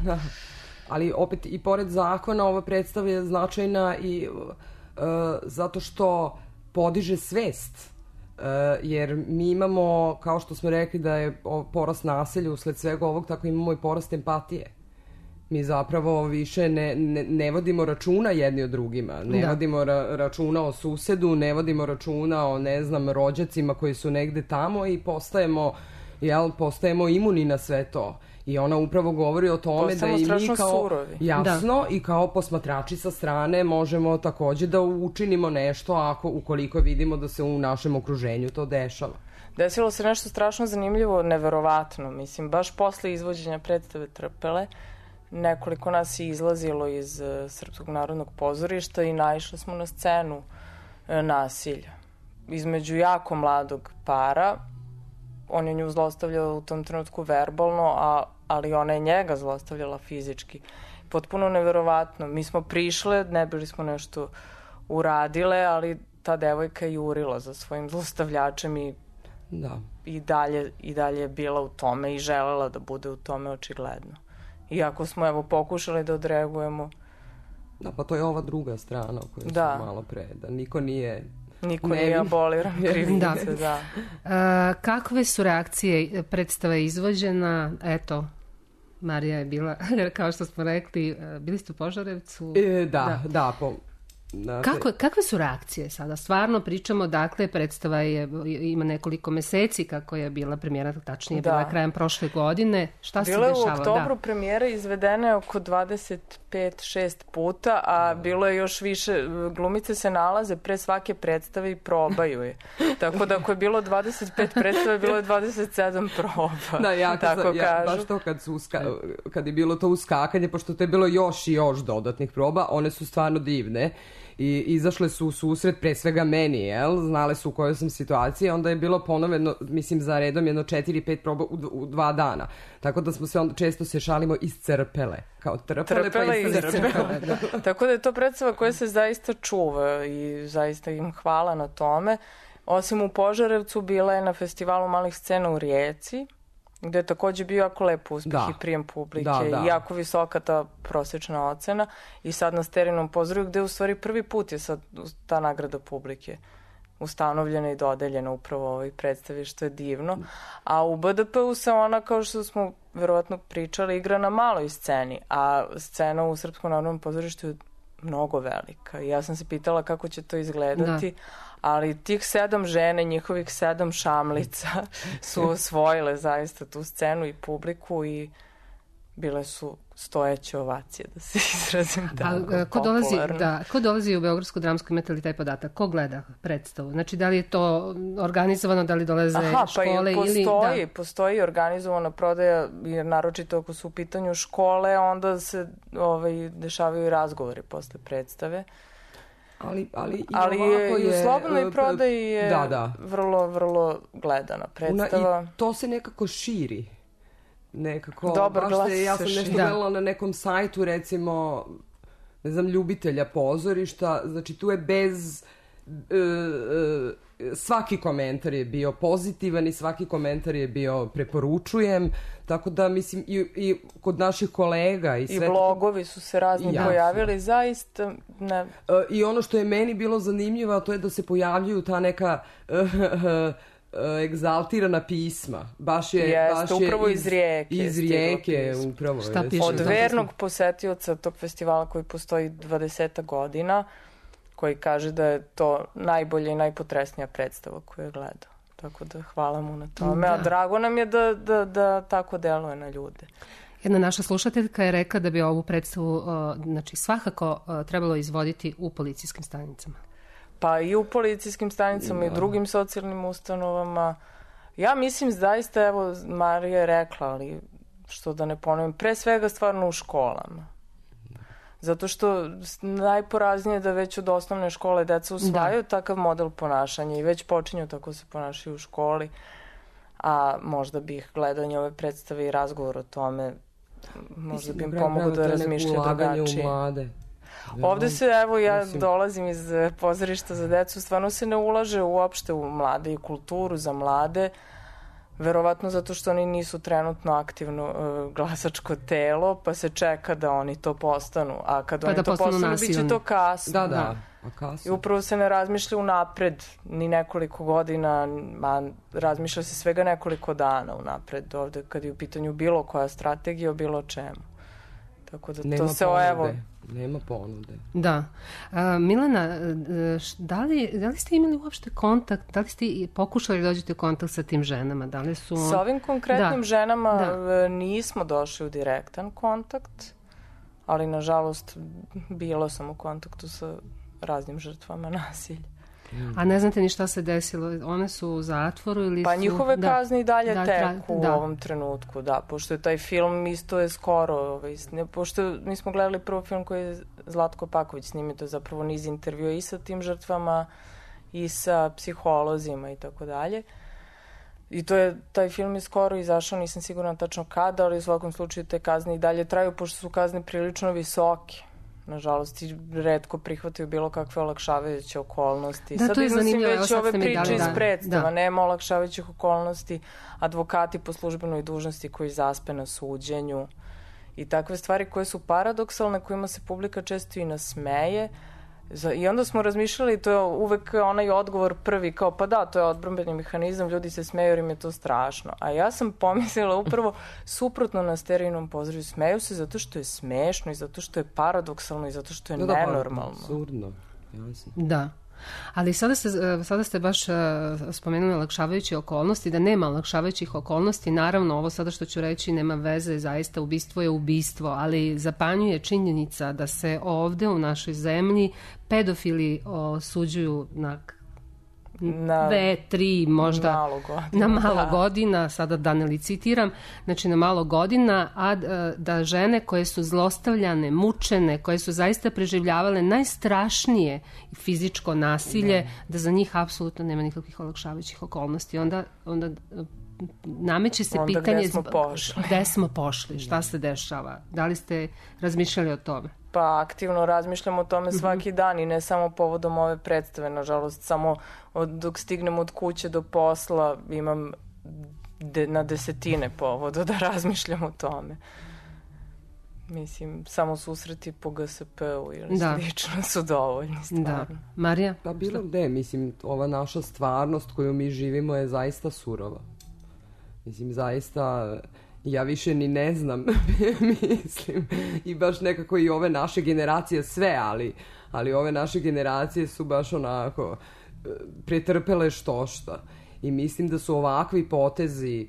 Ali opet i pored zakona ova predstava je značajna i zato što podiže svest. Jer mi imamo, kao što smo rekli da je porast nasilja usled svega ovog, tako imamo i porast empatije. Mi zapravo više ne vodimo računa jedni o drugima, ne vodimo računa o susedu, ne vodimo računa o, ne znam, rođacima koji su negde tamo i postajemo imuni na sve to. I ona upravo govori o tome da i mi kao jasno i kao posmatrači sa strane možemo takođe da učinimo nešto ukoliko vidimo da se u našem okruženju to dešava. Desilo se nešto strašno zanimljivo, neverovatno. Mislim, baš posle izvođenja predstave Trpele, nekoliko nas je izlazilo iz Srpskog narodnog pozorišta i naišli smo na scenu nasilja. Između jako mladog para, on je nju zlostavljao u tom trenutku verbalno, ali ona je njega zlostavljala fizički. Potpuno neverovatno. Mi smo prišle, ne bili smo nešto uradile, ali ta devojka je jurila za svojim zlostavljačem i dalje je bila u tome i želela da bude u tome očigledno. Iako smo pokušali da odreagujemo. Da, pa to je ova druga strana o kojoj sam malo pre, da niko nije aboliran krivice, da. Kakve su reakcije? Predstava je izvođena, eto, Marija je bila, kao što smo rekli, bili ste u Požarevcu? Da. Kakve su reakcije sada? Stvarno pričamo, dakle, predstava ima nekoliko meseci kako je bila premijera, tačnije bila krajem prošle godine. Šta se dešava? Bila je u oktobru premijera, izvedena je oko 25-6 puta, a bilo je još više. Glumice se nalaze pre svake predstave i probaju je. Tako da ako je bilo 25 predstave, bilo je 27 proba. Da, baš to kad je bilo to uskakanje, pošto to je bilo još i još dodatnih proba, one su stvarno divne. I izašle su u susret pre svega meni, znale su u kojoj sam situaciji, onda je bilo ponovno, mislim, za redom 4-5 proba u 2 dana. Tako da smo se onda često se šalimo iscrpele. Kao trpele pa iscrpele. Tako da je to predstava koja se zaista čuva i zaista im hvala na tome. Osim u Požarevcu, bila je na festivalu malih scena u Rijeci, gde je takođe bio jako lep uspeh i prijem publike i jako visoka ta prosječna ocena i sad na Sterinom pozorju gde u stvari prvi put je sad ta nagrada publike ustanovljena i dodeljena upravo ovoj predstavi, što je divno. A u BDP-u se ona, kao što smo verovatno pričali, igra na maloj sceni, a scena u Srpskom narodnom pozorištu je mnogo velika. I ja sam se pitala kako će to izgledati, ali tih 7 žene, njihovih 7 šamlica su osvojile zaista tu scenu i publiku i bile su stojeće ovacije, da se izrazim tako popularno. Ko dolazi u Beogradsku dramsku, imate li taj podatak? Ko gleda predstavu? Znači, da li je to organizovano, da li dolaze škole? Postoji organizovana prodaja, jer naročito ako su u pitanju škole, onda se dešavaju i razgovori posle predstave. Ali i u slobodnoj prodaji je vrlo, vrlo gledana predstava. I to se nekako širi. Nekako, dobar glas se ja sam nešto gledala na nekom sajtu, recimo, ne znam, ljubitelja pozorišta, znači tu je bez... svaki komentar je bio pozitivan i svaki komentar je bio preporučujem, tako da mislim i kod naših kolega i sve... I blogovi su se razni pojavili, zaista... Ne. I ono što je meni bilo zanimljivo, to je da se pojavljuju ta neka... egzaltirana pisma. Baš je upravo iz Rijeke. Iz Rijeke, upravo. Od vernog posetioca tog festivala koji postoji 20 godina, koji kaže da je to najbolja i najpotresnija predstava koju je gledao. Tako da hvala mu na tome. A drago nam je da tako deluje na ljude. Jedna naša slušateljka je rekla da bi ovu predstavu svakako trebalo izvoditi u policijskim stanicama. Pa i u policijskim stanicama i drugim socijalnim ustanovama. Ja mislim zaista, evo Marija je rekla, ali što da ne ponovim, pre svega stvarno u školama. Zato što najporaznije je da već od osnovne škole deca usvajaju takav model ponašanja i već počinju tako se ponašaju u školi. A možda bi ih gledanje ove predstave i razgovor o tome možda bi im pomogao da razmišljaju drugačije. Ovde se, evo ja dolazim iz pozorišta za decu, stvarno se ne ulaže uopšte u mlade i kulturu za mlade, verovatno zato što oni nisu trenutno aktivno glasačko telo, pa se čeka da oni to postanu, a kad oni to postanu, bit će to kasno. Da. I upravo se ne razmišlja unapred ni nekoliko godina, a razmišlja se svega nekoliko dana unapred ovde, kad je u pitanju bilo koja strategija o bilo čemu. Tako da to se Nema ponude. Da. Milena, da li ste imali uopšte kontakt, da li ste pokušali da dođete u kontakt sa tim ženama? Da li su sa ovim konkretnim ženama nismo došli u direktan kontakt, ali nažalost bilo sam u kontaktu sa raznim žrtvama nasilja. A ne znate ni šta se desilo? One su u zatvoru ili su... Pa njihove kazne i dalje teku u ovom trenutku, pošto je taj film isto je skoro, pošto mi smo gledali prvo film koji je Zlatko Paković snimio, to je zapravo niz intervjua i sa tim žrtvama i sa psiholozima i tako dalje. I taj film je skoro izašao, nisam sigurna tačno kada, ali u svakom slučaju te kazne i dalje traju, pošto su kazne prilično visoke. Nažalost, i retko prihvataju bilo kakve olakšavajuće okolnosti. Da, sad to je zanimljivo. Već ove priče iz predstava. Nema olakšavajućih okolnosti, advokati po službenoj dužnosti koji zaspe na suđenju i takve stvari koje su paradoksalne, kojima se publika često i nasmeje. I onda smo razmišljali, to je uvek onaj odgovor prvi, kao pa da, to je odbrambeni mehanizam, ljudi se smeju jer im je to strašno. A ja sam pomislila upravo suprotno na Sterijnom pozorju, smeju se zato što je smešno i zato što je paradoksalno i zato što je nenormalno. Absurdno, jasno. Da. Ali sada ste baš spomenuli olakšavajuće okolnosti, da nema olakšavajućih okolnosti. Naravno, ovo sada što ću reći nema veze, zaista ubistvo je ubistvo, ali zapanjuje činjenica da se ovde u našoj zemlji pedofili osuđuju na 2, 3, možda na malo godina, sada da ne licitiram, znači na malo godina, a da žene koje su zlostavljane, mučene, koje su zaista preživljavale najstrašnije fizičko nasilje, da za njih apsolutno nema nikakvih olakšavajućih okolnosti. Onda nameće se pitanje gde smo pošli, šta se dešava, da li ste razmišljali o tome? Pa aktivno razmišljam o tome svaki dan i ne samo povodom ove predstave, nažalost, samo dok stignem od kuće do posla imam na desetine povoda da razmišljam o tome. Mislim, samo susreti po GSP-u ili slično su dovoljni, stvarno. Da. Marija? Pa bilo gde, mislim, ova naša stvarnost koju mi živimo je zaista surova. Mislim, zaista... Ja više ni ne znam, mislim, i baš nekako i ove naše generacije sve, ali ove naše generacije su baš onako pretrpele štošta. I mislim da su ovakvi potezi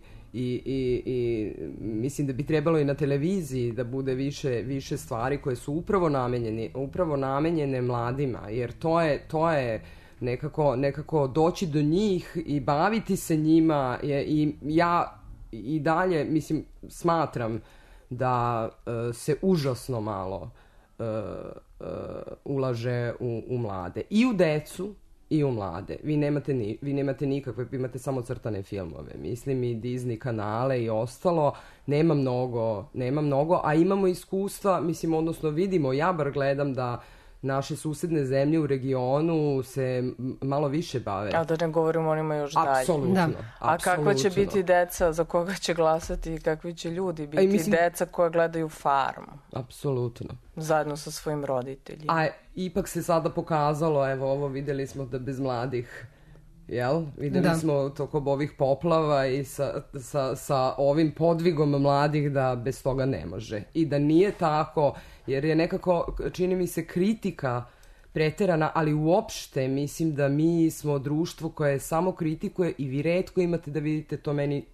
i mislim da bi trebalo i na televiziji da bude više stvari koje su upravo namenjene mladima, jer to je nekako doći do njih i baviti se njima i ja i dalje, mislim, smatram da se užasno malo ulaže u mlade. I u decu, i u mlade. Vi nemate nikakve, imate samo crtane filmove. Mislim i Disney kanale i ostalo. Nema mnogo, a imamo iskustva, mislim, odnosno vidimo, ja bar gledam da naše susedne zemlje u regionu se malo više bave. A da ne govorimo onima još dalje. Apsolutno. A kakva će biti deca, za koga će glasati i kakvi će ljudi biti deca koja gledaju Farmu? Apsolutno. Zajedno sa svojim roditeljima. A ipak se sada pokazalo, evo ovo videli smo da bez mladih, jel? Videli smo tokom ovih poplava i sa ovim podvigom mladih da bez toga ne može. I da nije tako, jer je nekako, čini mi se, kritika preterana, ali uopšte mislim da mi smo društvo koje samo kritikuje i vi retko imate da vidite, to meni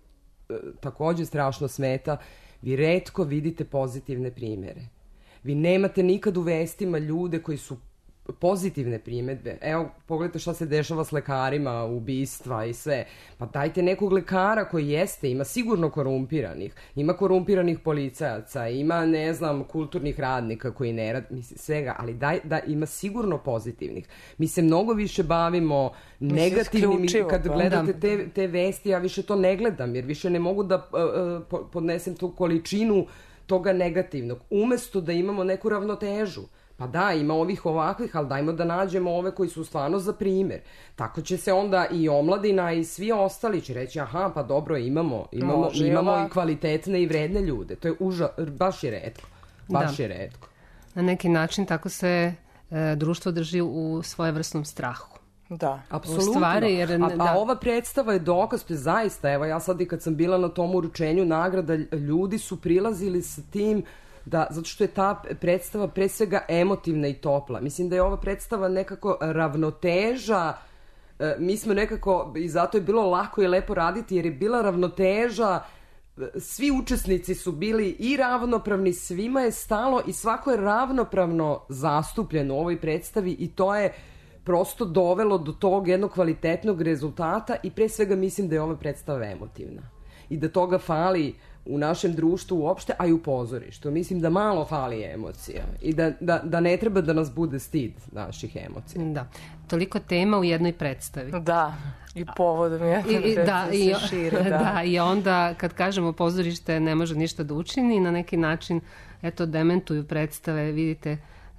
takođe strašno smeta, vi retko vidite pozitivne primere. Vi nemate nikad u vestima ljude koji su pozitivne primedbe. Evo, pogledajte šta se dešava s lekarima, ubistva i sve. Pa dajte nekog lekara koji jeste, ima sigurno korumpiranih, ima korumpiranih policajaca, ima, ne znam, kulturnih radnika koji ne rad, mislim, svega, ali da ima sigurno pozitivnih. Mi se mnogo više bavimo negativnim, kad gledate te vesti, ja više to ne gledam, jer više ne mogu da podnesem tu količinu toga negativnog. Umesto da imamo neku ravnotežu. Pa da, ima ovih ovakvih, ali dajmo da nađemo ove koji su stvarno za primer. Tako će se onda i omladina i svi ostali će reći, aha, pa dobro, imamo i kvalitetne i vredne ljude. To je baš je retko. Baš je retko. Na neki način tako se društvo drži u svojevrsnom strahu. Da, apsolutno. A ova predstava je dokaz, to je zaista, evo ja sad i kad sam bila na tom uručenju nagrada, ljudi su prilazili sa tim zato što je ta predstava pre svega emotivna i topla. Mislim da je ova predstava nekako ravnoteža, mi smo nekako, i zato je bilo lako i lepo raditi, jer je bila ravnoteža, svi učesnici su bili i ravnopravni, svima je stalo i svako je ravnopravno zastupljen u ovoj predstavi i to je prosto dovelo do tog jednog kvalitetnog rezultata i pre svega mislim da je ova predstava emotivna i da toga fali u našem društvu uopšte, a i u pozorištu. Mislim da malo fali emocija i da ne treba da nas bude stid naših emocija. Da, toliko tema u jednoj predstavi. Da, i povodom jedne predstave se šire. Da, i onda kad kažemo pozorište ne može ništa da učini, na neki način dementuju predstave, vidite,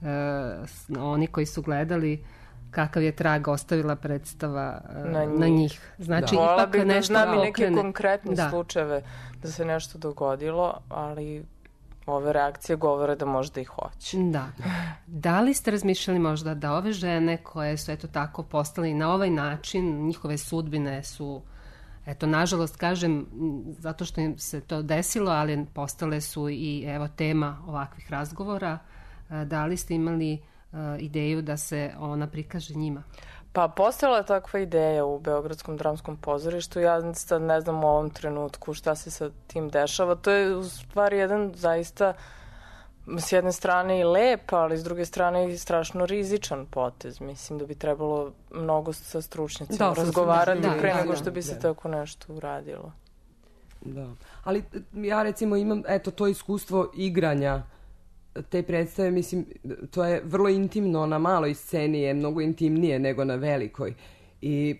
oni koji su gledali kakav je trag ostavila predstava na njih. Znači, vola bih da znam i neke konkretne slučajeve da se nešto dogodilo, ali ove reakcije govore da možda i hoće. Da li ste razmišljali možda da ove žene koje su tako postali na ovaj način, njihove sudbine su, nažalost kažem, zato što im se to desilo, ali postale su i tema ovakvih razgovora, da li ste imali ideju da se ona prikaže njima? Pa postojala je takva ideja u Beogradskom dramskom pozorištu. Ja sad ne znam u ovom trenutku šta se sa tim dešava. To je u stvari jedan zaista s jedne strane i lep, ali s druge strane i strašno rizičan potez. Mislim da bi trebalo mnogo sa stručnjacima razgovarati pre nego što bi se tako nešto uradilo. Da, ali ja recimo imam to iskustvo igranja te predstave, mislim, to je vrlo intimno, na maloj sceni je mnogo intimnije nego na velikoj i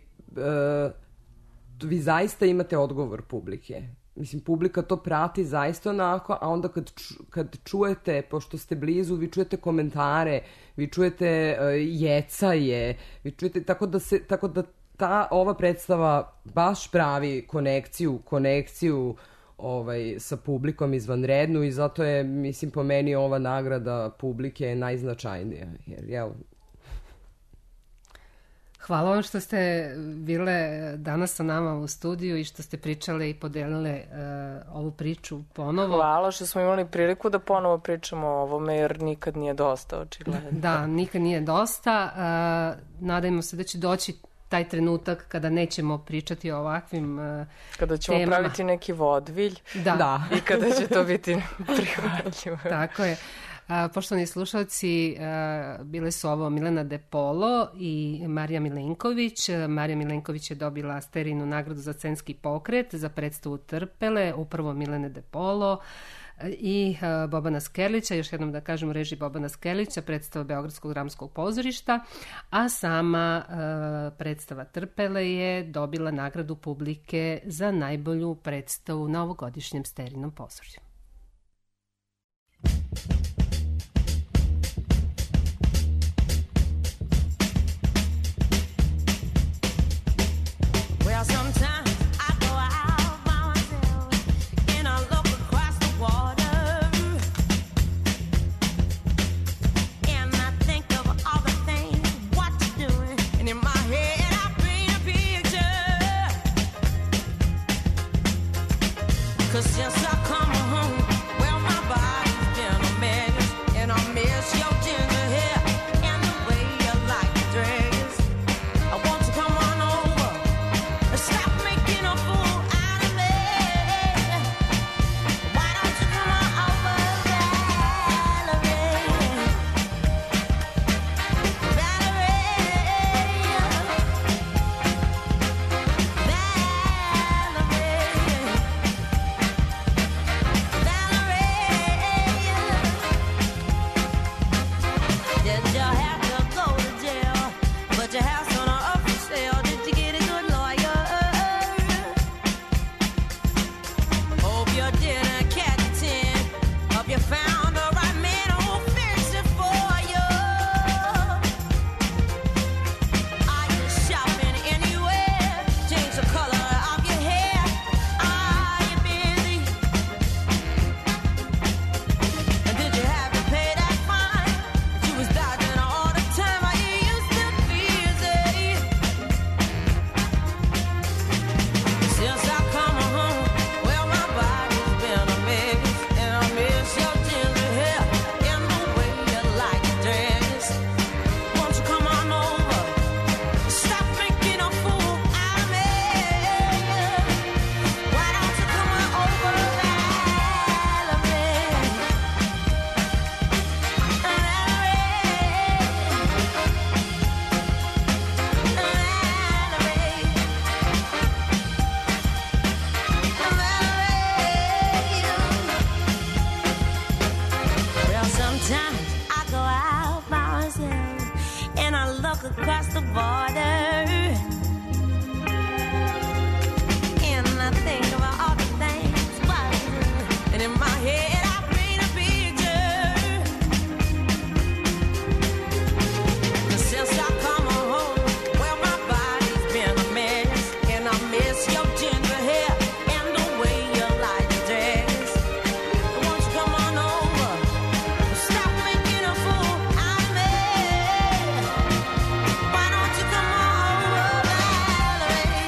vi zaista imate odgovor publike. Mislim, publika to prati zaista onako, a onda kad čujete, pošto ste blizu, vi čujete komentare, vi čujete jecaje, vi čujete, tako da ova predstava baš pravi konekciju sa publikom izvanrednu i zato je, mislim, po meni ova nagrada publike najznačajnija. Hvala vam što ste bile danas sa nama u studiju i što ste pričale i podelile ovu priču ponovo. Hvala što smo imali priliku da ponovo pričamo o ovome, jer nikad nije dosta, očigledno. Da, nikad nije dosta. Nadajmo se da će doći taj trenutak kada nećemo pričati o ovakvim temama. Kada ćemo praviti neki vodvilj i kada će to biti prihvatljivo. Tako je. Poštovani slušalci, bile su ovo Milena De Polo i Marija Milenković. Marija Milenković je dobila Sterijinu nagradu za scenski pokret za predstavu Trpele, upravo Milene De Polo i Bobana Skerlića, još jednom da kažem u režiji Bobana Skerlića, predstava Beogradskog dramskog pozorišta, a sama predstava Trpele je dobila nagradu publike za najbolju predstavu na ovogodišnjem Sterijinom pozorju. Well, sometimes I go out by myself and I look across the water and I think of all the things what you're doing, and in my head I paint a picture. 'Cause since I come home, well, my body's been a mess, and I miss your ginger hair and the way you like your dress. I want to come on over. Stop making a fool out of me. Why don't you come on over, Valerie? Did you have to go to jail? But your house on up for sale. Did you get a good lawyer? Hope you didn't catch a 10. Hope you found the right man who'll fix it for you. Are you shopping anywhere? Change the color of your hair. Are you busy? And did you have to pay that fine? You was dodging all the time. Are you used to busy? Since I come home, well, my body's been a mess, and I miss your ginger hair and the way you like your dress. Won't you come on over? Stop making a fool out of me. Why don't you come on over, Valerie? Well, sometimes I go out by myself and I look across the border and I think about all the things what I do. And in my head I paint a picture. 'Cause since I come home, well, my body's been a mess, and I miss your ginger hair and the way you like your dress. Won't you come on over? Stop making a fool out of me. Why don't you come on over, Valerie?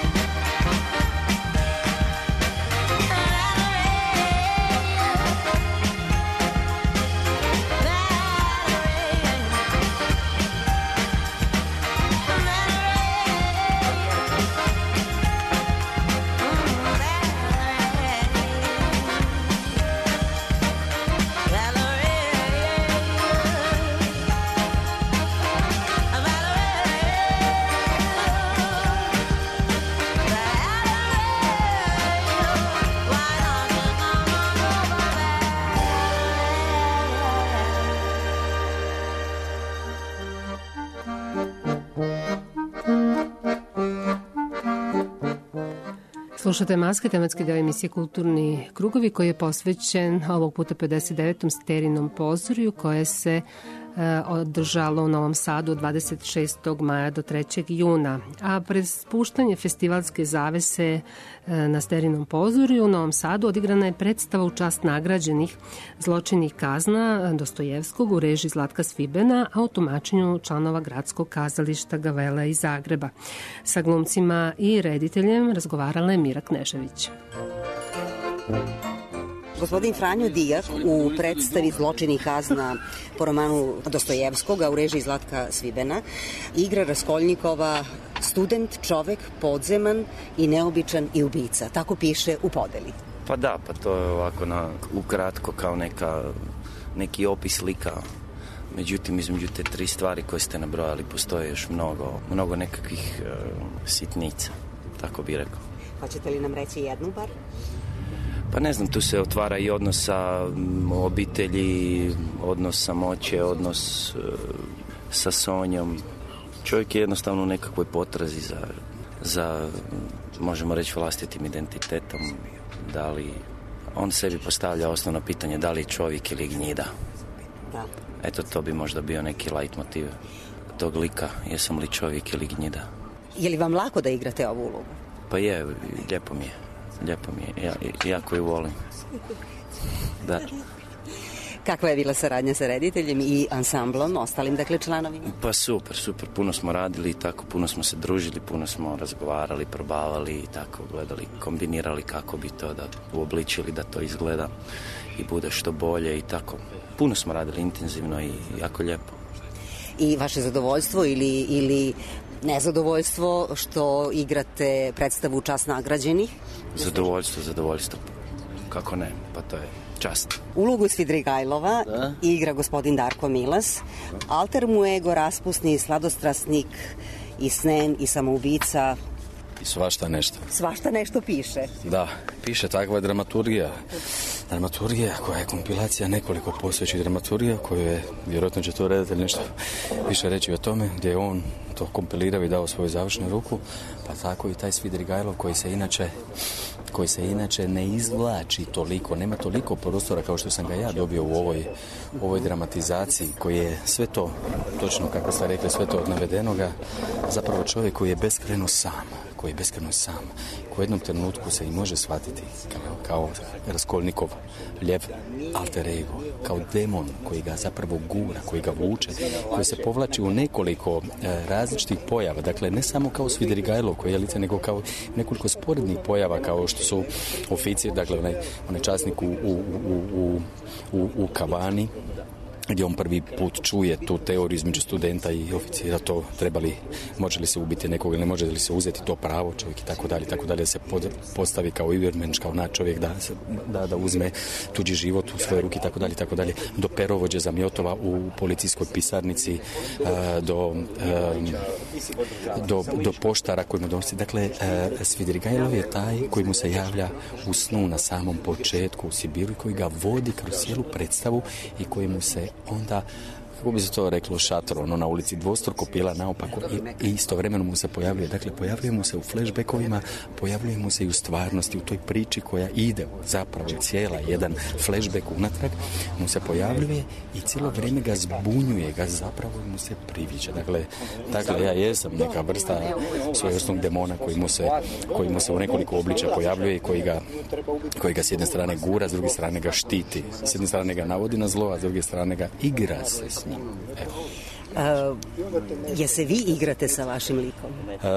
Slušate Maske, tematski deo emisije Kulturni krugovi, koji je posvećen ovog puta 59. Sterijinom pozorju koje se održalo u Novom Sadu od 26. maja do 3. juna. A pred spuštanje festivalske zavese na Sterijinom pozorju u Novom Sadu odigrana je predstava u čast nagrađenih Zločinnih kazna Dostojevskog u režiji Zlatka Svibena, a u tumačenju članova Gradskog kazališta Gavela iz Zagreba. Sa glumcima i rediteljem razgovarala je Mira Knežević. Gospodin Franjo Dijak u predstavi Zločinnih kazna po romanu Dostojevskoga u režiji Zlatka Svibena igra Raskolnikova, student, čovek, podzeman i neobičan i ubica. Tako piše u podeli. Pa da, pa to je ovako ukratko kao neka neki opis lika. Međutim, između te 3 stvari koje ste nabrojali postoje još mnogo nekakvih sitnica, tako bi rekao. Hoćete li nam reći jednu bar? Pa ne znam, tu se otvara i odnos sa obitelji, odnos samoće, odnos sa Sonjom. Čovjek je jednostavno u nekakvoj potrazi za možemo reći, vlastitim identitetom. Da li on sebi postavlja osnovno pitanje da li je čovjek ili gnjida. Da. Eto, to bi možda bio neki leitmotiv tog lika, jesam li čovjek ili gnjida. Je li vam lako da igrate ovu ulogu? Pa je, lijepo mi je, jako ju volim. Da. Kakva je bila saradnja sa rediteljem i ansamblom, ostalim, dakle, članovima? Pa super, puno smo radili i tako, puno smo se družili, puno smo razgovarali, probavali i tako, gledali, kombinirali kako bi to da uobličili da to izgleda i bude što bolje i tako. Puno smo radili intenzivno i jako lijepo. I vaše zadovoljstvo ili nezadovoljstvo što igrate predstavu Čast nagrađenih? Zadovoljstvo. Kako ne, pa to je čast. Ulogu Svidrigajlova igra gospodin Darko Milas. Alter mu ego raspusni sladostrasnik i snen i samoubica. I svašta nešto. Svašta nešto piše. Da, piše, takva je dramaturgija. Dramaturgija koja je kompilacija nekoliko postojećih dramaturgija koju je, vjerojatno će to redatelj nešto više reći o tome, gdje je on to kompilirao i dao svoju završnu ruku, pa tako i taj Svidrigajlov koji se inače ne izvlači toliko, nema toliko prostora kao što sam ga ja dobio u ovoj dramatizaciji, koji je sve to, točno kako ste rekli, sve to od navedenoga, zapravo čovjek koji je beskrajno sam, koji u jednom trenutku se i može shvatiti kao Raskolnikov ljev alter ego, kao demon koji ga zapravo gura, koji ga vuče, koji se povlači u nekoliko različitih pojava, dakle ne samo kao Svidrigajlov koji je lice, nego kao nekoliko sporednih pojava kao što su oficir, dakle onaj časnik u kavani, gdje on prvi put čuje tu teoriju između studenta i oficira, to može li se ubiti nekog ili ne može li se uzeti to pravo čovjek i tako dalje, da se postavi kao Übermensch, kao čovjek da uzme tuđi život u svoje ruke i tako dalje, do perovođe zamjotova u policijskoj pisarnici, do poštara koji mu donosi. Dakle, Svidrigajlov je taj koji mu se javlja u snu na samom početku u Sibiru i koji ga vodi kroz cijelu predstavu i koji mu se onda, kako bi se to reklo, šator, na ulici dvostruko pila naopako i istovremeno mu se pojavljuje. Dakle, pojavljuje mu se u flashbackovima, pojavljuje mu se i u stvarnosti, u toj priči koja ide zapravo cijela, jedan flashback unatrag, mu se pojavljuje i cijelo vrijeme ga zbunjuje, ga zapravo mu se priviđa. Dakle, ja jesam neka vrsta svojevrsnog demona koji mu se u nekoliko obličja pojavljuje i koji ga s jedne strane gura, s druge strane ga štiti. S jedne strane ga navodi na zlo, a s druge strane ga igra se s njim. Je se vi igrate sa vašim likom?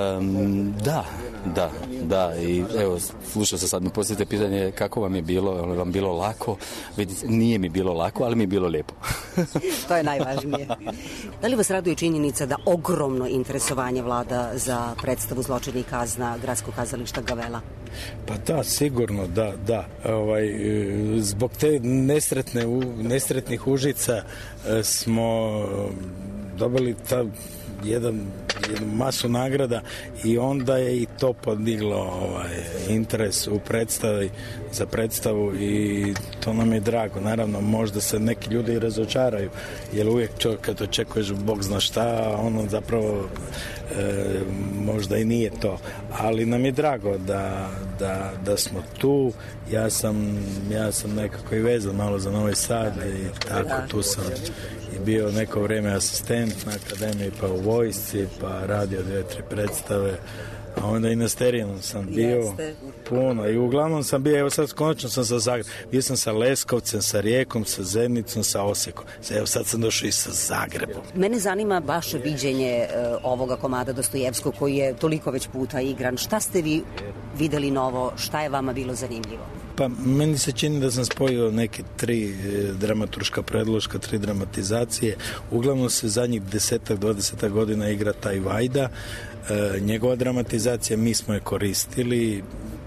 Da. I evo, slušao sam sad, mi postavite pitanje kako vam je bilo, je vam bilo lako? Vidite, nije mi bilo lako, ali mi je bilo lijepo. To je najvažnije. Da li vas raduje činjenica da ogromno interesovanje vlada za predstavu Zločin i kazna Gradskog kazališta Gavela? Pa da, sigurno, da. Zbog te nesretnih Užica smo dobili jednu masu nagrada i onda je i to podiglo interes u predstavi, za predstavu, i to nam je drago. Naravno, možda se neki ljudi i razočaraju, jer uvijek kad očekuješ Bog zna šta, ono zapravo možda i nije to, ali nam je drago da smo tu. Ja sam nekako i vezan malo za Novi Sad i tako, tu sam i bio neko vrijeme asistent na akademiji, pa u vojsci, pa radio 2-3 predstave, a onda i na Sterijanom sam bio puno i uglavnom sam bio, evo sad konačno sam sa Zagrebom, bio sam sa Leskovcem, sa Rijekom, sa Zenikom, sa Osijekom, evo sad sam došao i sa Zagrebom. Mene zanima vaše viđenje ovoga komada Dostojevskog koji je toliko već puta igran. Šta ste vi videli novo, šta je vama bilo zanimljivo? Pa meni se čini da sam spojio neke 3 dramaturška predloška, 3 dramatizacije. Uglavnom se zadnjih 10-20 godina igra taj Vajda. Njegova dramatizacija, mi smo je koristili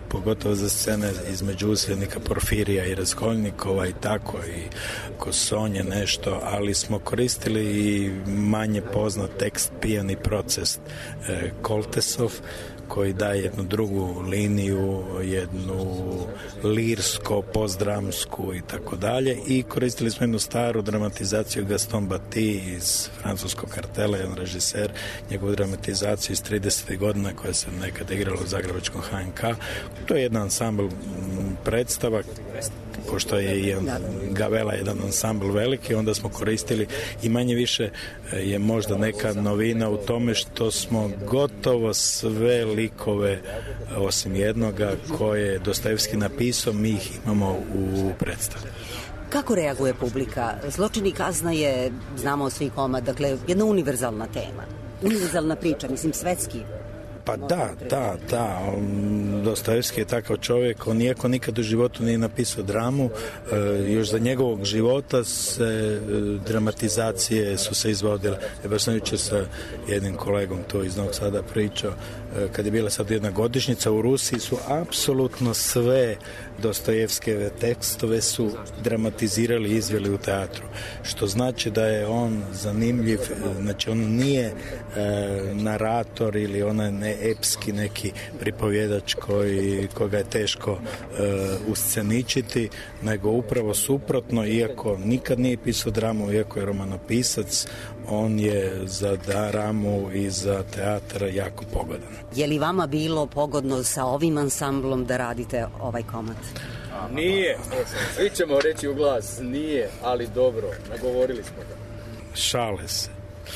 pogotovo za scene između usljednika Porfirija i Raskolnikova i tako, i Kosonje nešto, ali smo koristili i manje poznat tekst Pijani proces Koltesov, koji daje jednu drugu liniju, jednu lirsko, postdramsku i tako dalje, i koristili smo jednu staru dramatizaciju Gaston Bati iz francuskog Kartela, jedan režiser, njegovu dramatizaciju iz 30. godina koja se nekada igrala u Zagrebačkom HNK. To je jedan ansambl predstava, pošto je i Gavela jedan ansambl veliki, onda smo koristili i manje više je možda neka novina u tome što smo gotovo sve likove, osim jednoga koje je Dostojevski napisao, mi ih imamo u predstavi. Kako reaguje publika? Zločin i kazna je, znamo svi komad, dakle, jedna univerzalna tema. Univerzalna priča, mislim, svetski. Pa da. Dostojevski je takav čovjek, on iako nikad u životu nije napisao dramu, još za njegovog života se dramatizacije su se izvodile. Baš sam jučer sa jednim kolegom to iz Novog Sada pričao, kad je bila sad jedna godišnjica u Rusiji, su apsolutno sve Dostojevskeve tekstove su dramatizirali i izveli u teatru, što znači da je on zanimljiv, znači on nije narator ili onaj ne epski neki pripovjedač koga je teško usceničiti, nego upravo suprotno, iako nikad nije pisao dramu, iako je romanopisac, on je za dramu i za teatar jako pogodan. Je li vama bilo pogodno sa ovim ansamblom da radite ovaj komad? Nije, svi ćemo reći u glas, nije, ali dobro, nagovorili smo ga. Šale se.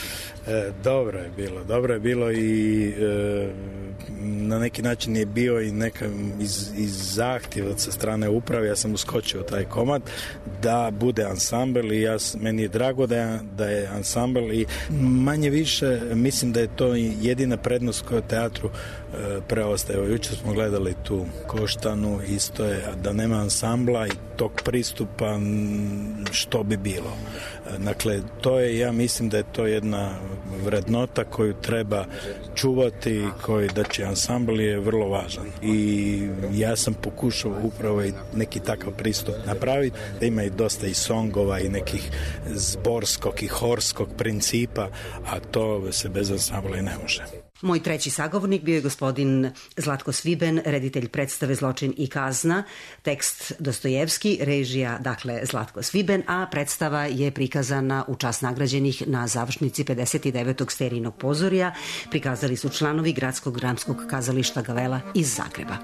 Dobro je bilo i na neki način je bio i neka iz zahtjeva sa strane uprave. Ja sam uskočio u taj komad da bude ansambl i meni je drago da je ansambl i manje više mislim da je to jedina prednost koja teatru preostaje. Evo, jučer smo gledali tu Koštanu, isto je da nema ansambla i tog pristupa što bi bilo. Dakle, to je, ja mislim da je to jedna vrednota koju treba čuvati, znači ansambl je vrlo važan i ja sam pokušao upravo i neki takav pristup napraviti, da ima i dosta i songova i nekih zborskog i horskog principa, a to se bez ansambla i ne može. Moj treći sagovornik bio je gospodin Zlatko Sviben, reditelj predstave Zločin i kazna, tekst Dostojevski, režija, dakle, Zlatko Sviben, a predstava je prikazana u čast nagrađenih na završnici 59. Sterijnog pozorja. Prikazali su članovi Gradskog dramskog kazališta Gavela iz Zagreba.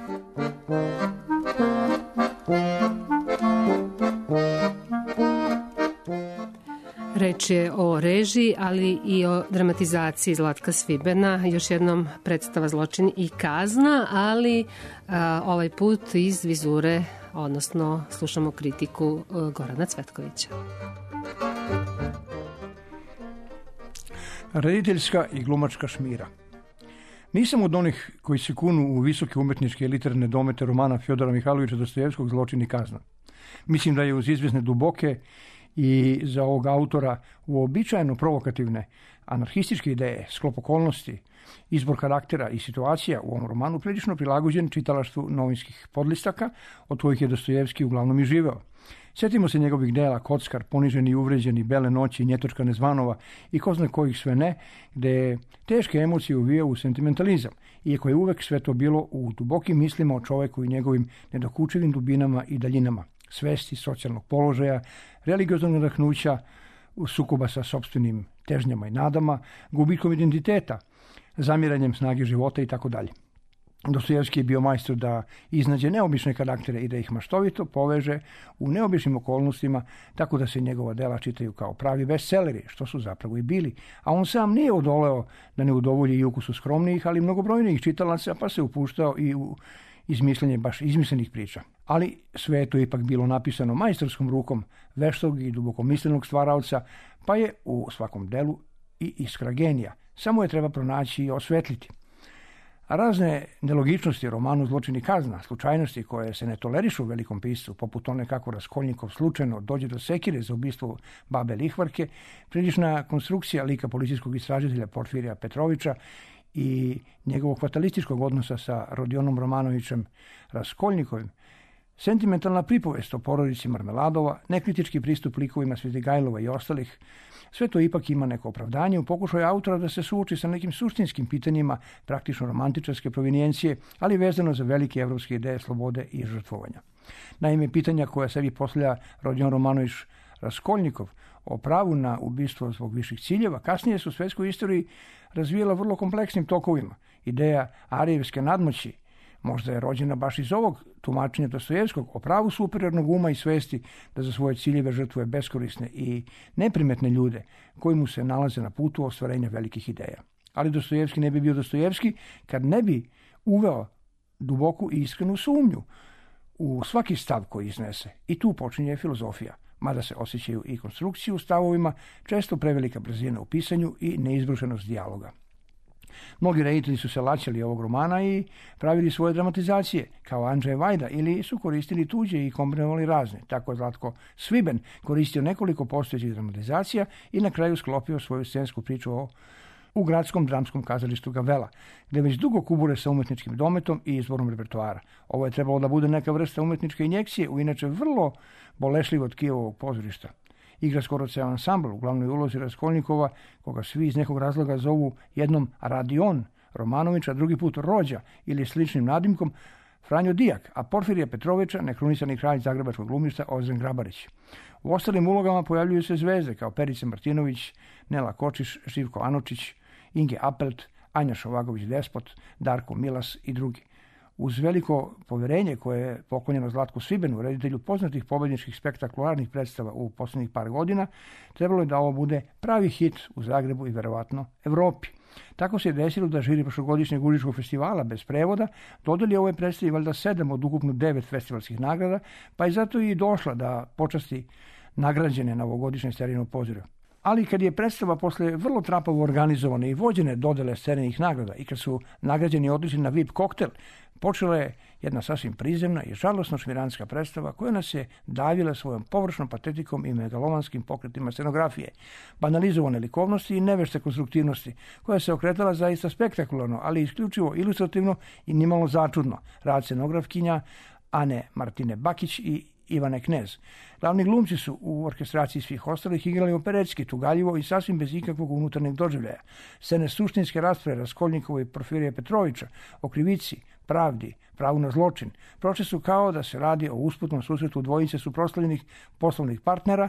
Reč je o režiji, ali i o dramatizaciji Zlatka Svibena. Još jednom predstava Zločin i kazna, ali ovaj put iz vizure, odnosno slušamo kritiku Gorana Cvetkovića. Rediteljska i glumačka šmira. Nisam od onih koji se kunu u visoke umetničke i literarne domete romana Fjodora Mihajlovića Dostojevskog Zločin i kazna. Mislim da je uz izvjesne duboke i za ovog autora uobičajeno provokativne anarhističke ideje, sklop okolnosti, izbor karaktera i situacija u ovom romanu prilično prilagođen čitalaštvu novinskih podlistaka, od kojih je Dostojevski uglavnom i živeo. Sjetimo se njegovih dela Kockar, Poniženi i uvređeni, Bele noći, Njetočka nezvanova i ko zna kojih sve ne, gde je teške emocije uvijao u sentimentalizam, iako je uvek sve to bilo u dubokim mislima o čoveku i njegovim nedokučivim dubinama i daljinama, svesti, socijalnog položaja, religioznog nadahnuća, sukoba sa sopstvenim težnjama i nadama, gubitkom identiteta, zamiranjem snage života i tako dalje. Dostojevski je bio majstor da iznađe neobične karaktere i da ih maštovito poveže u neobičnim okolnostima, tako da se njegova dela čitaju kao pravi bestseleri, što su zapravo i bili. A on sam nije odoleo da ne udovolji i ukusu skromnijih, ali mnogobrojnijih čitalaca, pa se upuštao i u izmišljanje baš izmislenih priča. Ali sve je to ipak bilo napisano majstorskom rukom veštog i dubokomislenog stvaraoca, pa je u svakom delu i iskra genija. Samo je treba pronaći i osvetliti. A razne nelogičnosti u romanu Zločin i kazna, slučajnosti koje se ne tolerišu u velikom piscu, poput one kako Raskolnikov slučajno dođe do sekire za ubistvo babe Lihvarke, prilična konstrukcija lika policijskog istražitelja Porfirija Petrovića i njegovog fatalističkog odnosa sa Rodionom Romanovićem Raskolnikovim, sentimentalna pripovest o porodici Marmeladova, nekritički pristup likovima Svidigajlova i ostalih, sve to ipak ima neko opravdanje u pokušaju autora da se suoči sa nekim suštinskim pitanjima praktično romantičarske provenijencije, ali vezano za velike evropske ideje slobode i žrtvovanja. Naime, pitanja koja sebi postavlja Rodion Romanović Raskolnikov o pravu na ubistvo zbog viših ciljeva, kasnije su u svetskoj istoriji razvijela vrlo kompleksnim tokovima. Ideja arijevske nadmoći možda je rođena baš iz ovog tumačenja Dostojevskog o pravu superiornog uma i svesti da za svoje ciljeve žrtvuje beskorisne i neprimetne ljude koji mu se nalaze na putu ostvarenja velikih ideja. Ali Dostojevski ne bi bio Dostojevski kad ne bi uveo duboku i iskrenu sumnju u svaki stav koji iznese. I tu počinje filozofija, mada se osjećaju i konstrukcije u stavovima, često prevelika brzina u pisanju i neizbrušenost dijaloga. Mnogi reditelji su se laćali ovog romana i pravili svoje dramatizacije, kao Andrzej Vajda, ili su koristili tuđe i kombinovali razne. Tako je Zlatko Sviben koristio nekoliko postojećih dramatizacija i na kraju sklopio svoju scensku priču u gradskom dramskom kazalištu Gavela, gde već dugo kubure sa umetničkim dometom i izborom repertoara. Ovo je trebalo da bude neka vrsta umetničke injekcije u inače vrlo bolešljivo tkivo ovog pozorišta. Igra skoro ceo ansambl u glavnoj ulozi Raskolnikova, koga svi iz nekog razloga zovu jednom Radion Romanović, a drugi put Rođa ili sličnim nadimkom, Franjo Dijak, a Porfirija Petrovića, nekrunisani kralj zagrebačkog glumišta Ozren Grabarić. U ostalim ulogama pojavljuju se zvezde kao Perica Martinović, Nela Kočiš, Živko Anočić, Inge Apelt, Anja Šovagović Despot, Darko Milas i drugi. Uz veliko poverenje koje je poklonjeno Zlatku Svibenu, reditelju poznatih pobedničkih spektakularnih predstava u poslednjih par godina, trebalo je da ovo bude pravi hit u Zagrebu i verovatno Evropi. Tako se je desilo da žiri prošlogodišnjeg Užičkog festivala bez prevoda dodeli ovoj predstavi valjda 7 od ukupno 9 festivalskih nagrada, pa je zato i došla da počasti nagrađene na ovogodišnje Sterijino pozorje. Ali kad je predstava posle vrlo trapavo organizovane i vođene dodele Sterijinih nagrada i kad su nagrađeni odlični na VIP koktel, počela je jedna sasvim prizemna i žalosno šmiranska predstava koja nas je davila svojom površnom patetikom i megalovanskim pokretima scenografije, banalizovane likovnosti i nevešte konstruktivnosti, koja se okretala zaista spektakularno, ali isključivo ilustrativno i nimalo začudno. Rad scenografkinja Ane Martine Bakić i Ivane Knez. Glavni glumci su u orkestraciji svih ostalih igrali operetski, tugaljivo i sasvim bez ikakvog unutarnjeg doživljaja. Scene suštinske rasprave Raskolnikova i Porfirija Petrovića o krivici, pravdi, pravu na zločin, prošle su kao da se radi o usputnom susretu dvojice suprotstavljenih poslovnih partnera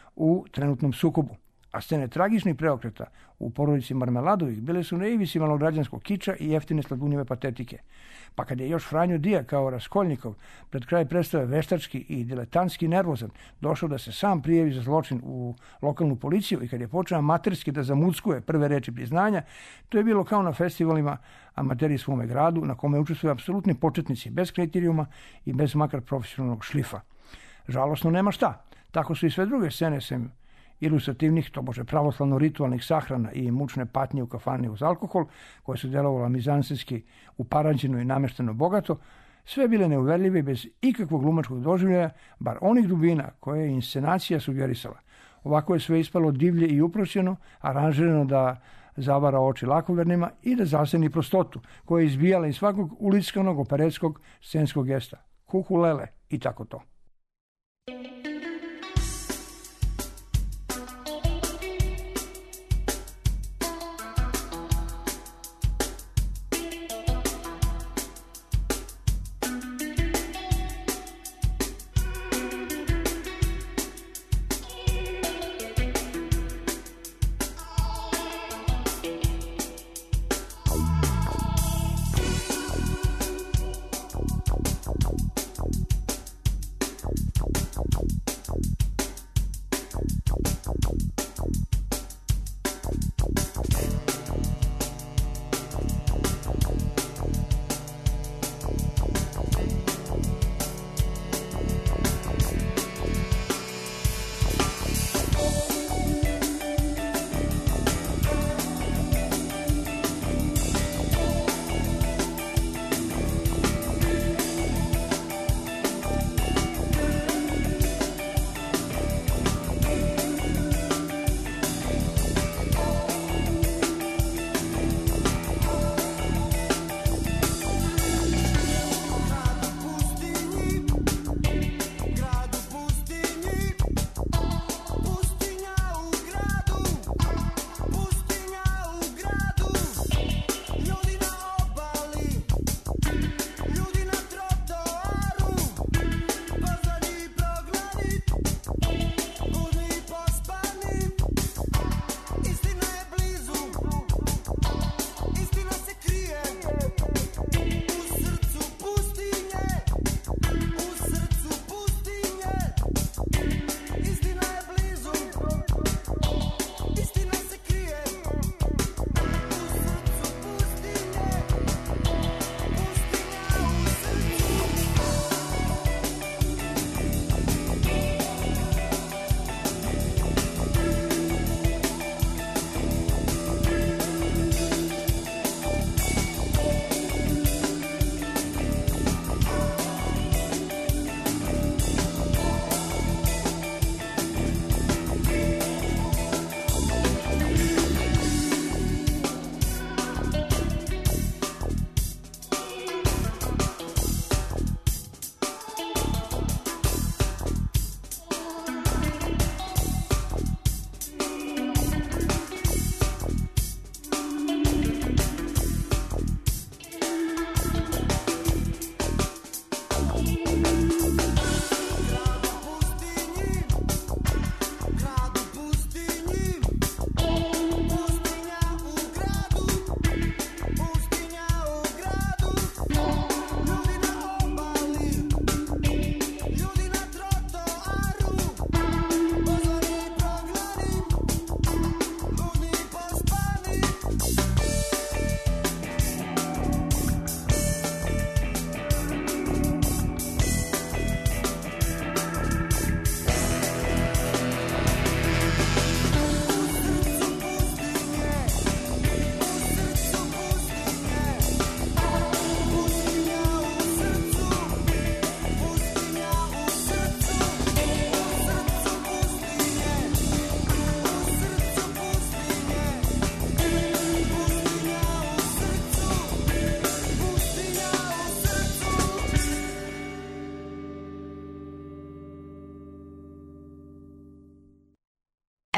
u trenutnom sukobu. A scene tragičnih preokreta u porodici Marmeladovih bile su na ivici malograđanskog kiča i jeftine sladunjive patetike. Pa kad je još Franjo Dijak kao Raskolnikov pred kraj predstave veštački i diletantski nervozan došao da se sam prijavi za zločin u lokalnu policiju i kad je počeo amaterski da zamuckuje prve reči priznanja, to je bilo kao na festivalima amateri svome gradu na kome učestvuju apsolutni početnici bez kriterijuma i bez makar profesionalnog šlifa. Žalosno nema šta. Tako su i sve druge scene sem ilustrativnih, tobože pravoslavno-ritualnih sahrana i mučne patnje u kafani uz alkohol, koje su delovala mizansenski uparađeno i namešteno bogato, sve bile neuverljive bez ikakvog glumačkog doživljaja, bar onih dubina koje je inscenacija sugerisala. Ovako je sve ispalo divlje i uprošćeno, aranžirano da zavara oči lakovernima i da zaseni prostotu, koja je izbijala iz svakog ulickanog operetskog scenskog gesta. Kukulele i tako to.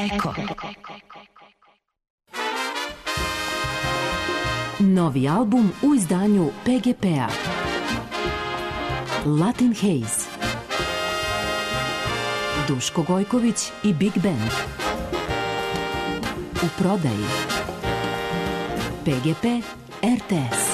Eko. Novi album u izdanju PGP-a. Latin Haze. Duško Gojković i Big Band. U prodaji. PGP RTS.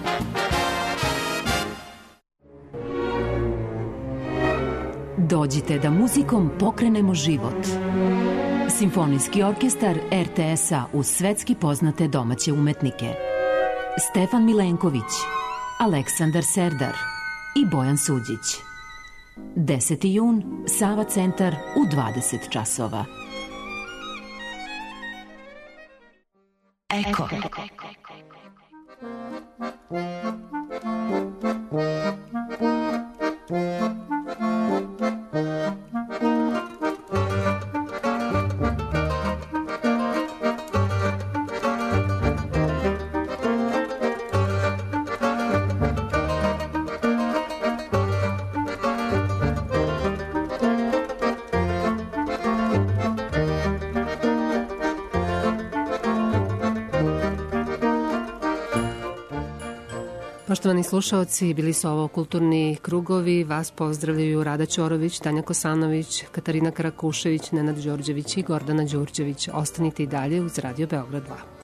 Dođite da muzikom pokrenemo život. Simfonijski orkestar RTS-a uz svetski poznate domaće umetnike. Stefan Milenković, Aleksandar Serdar i Bojan Suđić. 10. jun, Sava centar u 20 časova. Eko. Poštovani slušaoci, bili su ovo Kulturni krugovi. Vas pozdravljaju Rada Ćorović, Tanja Kosanović, Katarina Karakušević, Nenad Đorđević i Gordana Đurđević. Ostanite i dalje uz Radio Beograd 2.